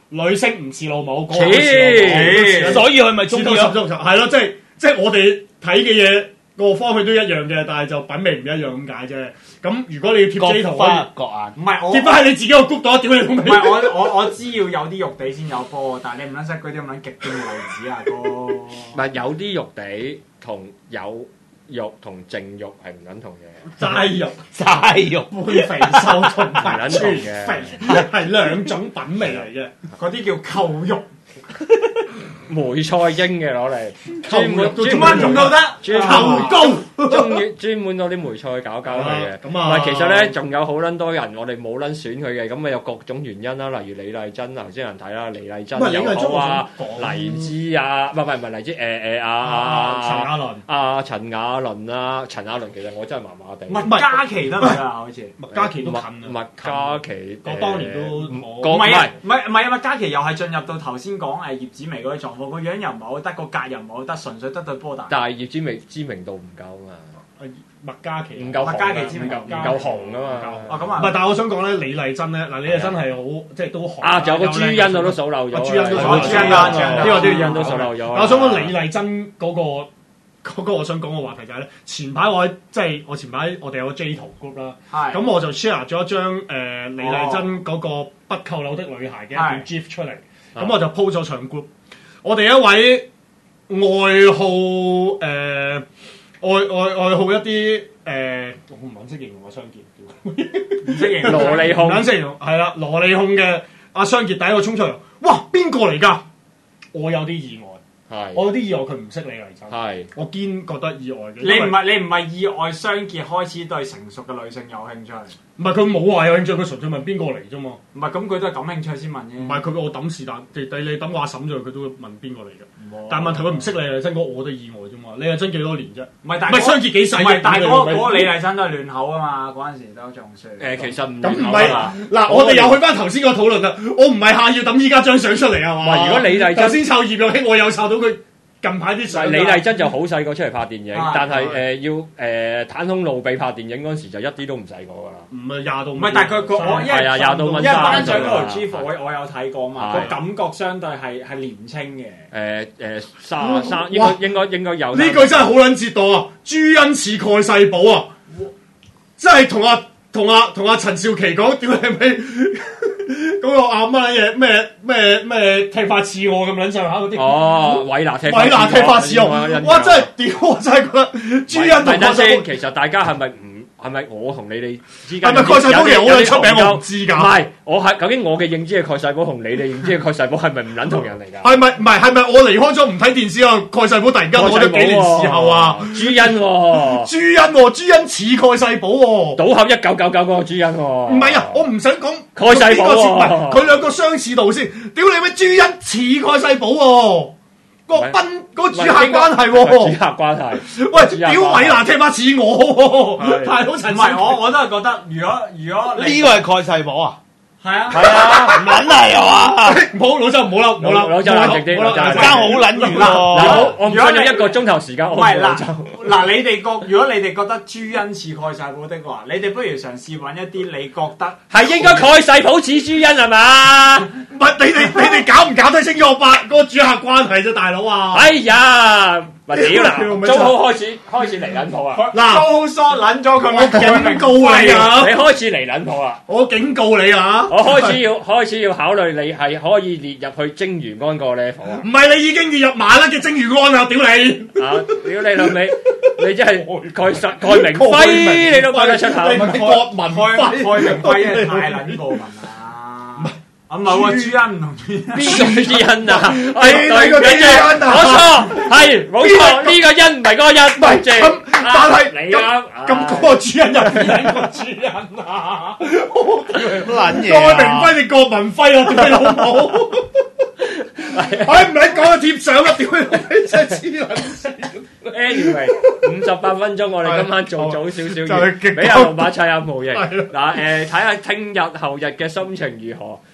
女星唔似老母，嗰個都似老母， 所以佢咪中意咯。 至到十足就係咯，即係即係我哋睇嘅嘢個方向都一樣嘅，但係就品味唔一樣咁解啫。咁如果你要貼 J 圖， 各花各眼， 唔係我貼翻喺你自己個 group 度，屌你老味！ 唔係我我我知要有啲肉地先有波，但係你唔撚使舉啲咁撚極端嘅例子啊，哥。 唔係有啲肉地同有肉同淨肉係唔撚同嘅， 齋肉、 齋肉半肥瘦同埋唔撚同全嘅肥係兩種品味嚟嘅。 嗰啲叫扣肉， 梅菜英嘅攞嚟，專門都轉彎仲都得， 專球門高。 中意專門攞啲梅菜搞搞佢嘅。 咁啊， 唔係，其實咧仲有好撚多人，我哋冇撚選佢嘅，咁咪有各種原因啦。例如李麗珍，頭先有人睇啦，李麗珍又好啊，黎姿啊，唔係唔係唔係黎姿，誒誒啊陳亞倫、 啊陳亞倫啊，陳亞倫其實我真係麻麻地。 麥嘉琪得唔得啊？好似麥嘉琪都近啊， 麥嘉琪， 我當年都唔唔係啊，唔係唔係啊！麥嘉琪又係進入到頭先講誒葉子楣嗰啲狀況，個樣又唔係好得，個格又唔係好得，純粹得對波大。 但係葉子楣知名度唔夠啊嘛， 麥嘉琪唔夠麥嘉琪知名唔夠度唔夠紅啊嘛。 哦咁啊， 唔係，但係我想講咧，李麗珍咧，嗱李麗珍係好即係都紅啊，仲有個朱茵我都數漏咗， 朱茵都數朱茵啊朱茵呢個都要朱茵都數漏咗。 我想講李麗珍嗰個嗰個我想講嘅話題就係咧，前排我喺即係我前排我哋有個 J 圖 group 啦， 係咁我就 share 咗一張誒李麗珍嗰個不扣鈕的女孩嘅一段 GIF 出嚟，咁我就 po 咗上 group。我哋一位愛好誒愛愛愛好一啲誒，我唔撚識形容阿雙傑， 唔識形容蘿莉控唔撚識形容，係啦，蘿莉控嘅阿雙傑第一個衝出嚟，哇邊個嚟㗎？我有啲意外。 係我有啲意外，佢唔識李麗珍， 係我堅覺得意外嘅。 你唔係你唔係意外雙傑開始對成熟嘅女性有興趣？ 唔係佢冇話有興趣，佢純粹問邊個嚟啫嘛。 唔係咁佢都係感興趣先問啫。 唔係佢我抌是但，你你抌我阿嬸咗，佢都會問邊個嚟嘅。但係問題佢唔識李麗珍，嗰我都意外啫嘛。李麗珍幾多年啫？ 唔係，但唔係雙傑幾細？ 唔係，但係嗰嗰個李麗珍都係亂口啊嘛，嗰陣時都仲算。 誒，其實唔咁唔係嗱，我哋又去翻頭先個討論啦。我唔係下要抌依家張相出嚟啊嘛。 唔係如果李麗珍頭先湊葉玉卿，我有湊到佢。近排啲相， 李麗珍就好細個出嚟拍電影， 啊但係誒、呃、要誒、呃、坦胸露臂拍電影嗰陣時就一啲都唔細個㗎啦。 唔係廿到， 唔係，但係佢個我因為係啊廿到蚊因為頒獎嗰條三 G 我我有睇過嘛，個感覺相對係係年青嘅。 誒誒三三應該應該應該有呢句真係好撚折墮啊！朱茵似蓋世寶啊！真係同阿同阿同阿陳少琪講，屌你咪嗰個阿乜嘢咩咩咩踢法似我咁撚上下嗰啲。 哦，韋娜踢韋娜踢法似我，哇！真係屌！我真係覺得朱茵同蓋世寶。 其實大家係咪唔？係咪我同你哋之間係咪蓋世寶其實好撚出名？我唔知㗎。 唔係，我係究竟我嘅認知嘅蓋世寶同你哋認知嘅蓋世寶係咪唔撚同人嚟㗎？ 係咪唔係？係咪我離開咗唔睇電視啊？蓋世寶突然間攞咗幾年時候啊？ 朱茵喎， 朱茵喎，朱茵似蓋世寶喎。 賭俠一九九九嗰個朱茵喎。 唔係啊，我唔想講蓋世寶喎。 佢兩個相似度先。屌你咩？朱茵似蓋世寶喎。個賓嗰個主客關係喎， 主客關係。 喂，屌韋娜踢法似我喎，大佬陳。 唔係我我都係覺得，如果如果呢個係蓋世寶啊？ 係啊， 係啊， 唔撚係啊嘛！ 唔好老周唔好嬲，唔好嬲， 老周冷靜啲， 唔好嬲爭好撚遠嗱， 喎。 我我唔需要一個鐘頭時間，我唔係嗱老周。 嗱，你哋覺如果你哋覺得朱茵似蓋世寶的話，你哋不如嘗試揾一啲你覺得係應該蓋世寶似朱茵係嘛？ 唔係你哋你哋搞唔搞得清楚八嗰個主客關係啫，大佬啊！ 哎呀，咪屌啦！租好開始開始嚟撚鋪啊！ 嗱， 都疏撚咗佢， 我警告你啊！ 你開始嚟撚鋪啊！ 我警告你啊！ 我開始要開始要考慮你係可以列入去蒸魚安個 level 啊！ 唔係你已經列入麻甩嘅蒸魚安啦，屌你！ 啊！屌你老味，你真係蓋實蓋明輝，你都講得出口。 你郭文開輝， 開明輝太撚過分啦！啊唔係喎，朱茵唔同朱茵， 邊個朱茵啊？ 你睇個朱茵啊冇錯，係冇錯，呢個茵唔係嗰個茵，唔係正。 咁但係你啱， 咁嗰個朱茵入邊個朱茵啊？ 撚嘢郭明輝定郭文輝啊？屌你老母！唉，唔係講個貼相啊！屌你老味，真係黐撚線。 Anyway，五十八分鐘，我哋今晚做早少少就係極嘢，俾阿龍馬砌下模型。 係嗱誒，睇下聽日後日嘅心情如何。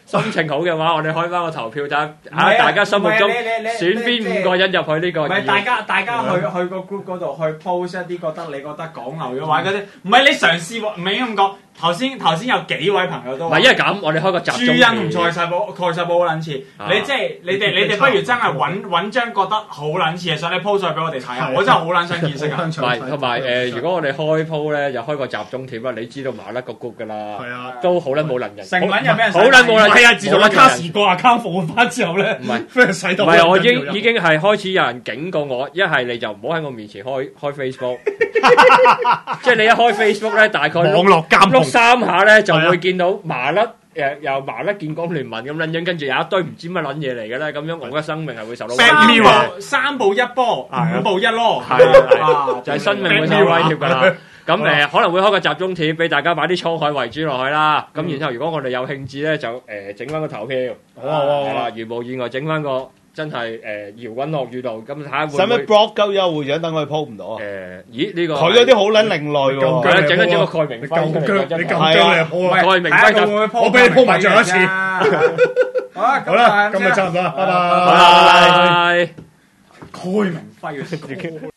心情好嘅話，我哋開翻個投票，睇下大家心目中選邊五個人入去呢個。 唔係大家大家去去個 group 嗰度去 post 一啲覺得你覺得講漏咗話嗰啲，唔係你嘗試喎，唔係咁講。頭先頭先有幾位朋友都唔係，因為咁，我哋開個集中。 朱茵同蔡世寶、蔡世寶好撚似，你即係你哋你哋不如真係揾揾張覺得好撚似嘅相，你 post 上俾我哋睇下，我真係好撚想見識啊！ 唔係同埋誒，如果我哋開 po 咧，就開個集中貼啊！你知道麻甩個 group 噶啦， 係啊， 都好撚冇能人， 成撚有咩人？ 好撚冇能人。 係啊，自從阿卡士個 account 復活翻之後咧， 唔係俾人洗到。 唔係，我已經已經係開始有人警告我，一係你就唔好喺我面前開開 Facebook，即係你一開 Facebook 咧，大概網絡監控碌三下咧。就會見到麻甩誒，又麻甩建光聯盟咁撚樣，跟住有一堆唔知乜撚嘢嚟嘅咧，咁樣我嘅生命係會受到威脅。 三步一波，五步一咯， 係啊，就係生命會受到威脅㗎啦。咁誒可能會開個集中貼俾大家擺啲滄海遺珠落去啦。咁然之後，如果我哋有興致咧，就誒整翻個投票， 好啊，係啦，如無意外整翻個。真係誒搖滾樂語度，咁睇下會唔會？ 使唔使 block 鳩優惠獎等佢 po 唔到啊？ 誒，咦呢個佢嗰啲好撚另類喎， 係啦，整一整個蓋明輝出嚟， 你咁張你 po 啊？ 蓋明輝就我俾你 po 埋最後一次。 好啦， 好啦，今日差唔多啦，拜拜。 拜拜。 蓋明輝嘅。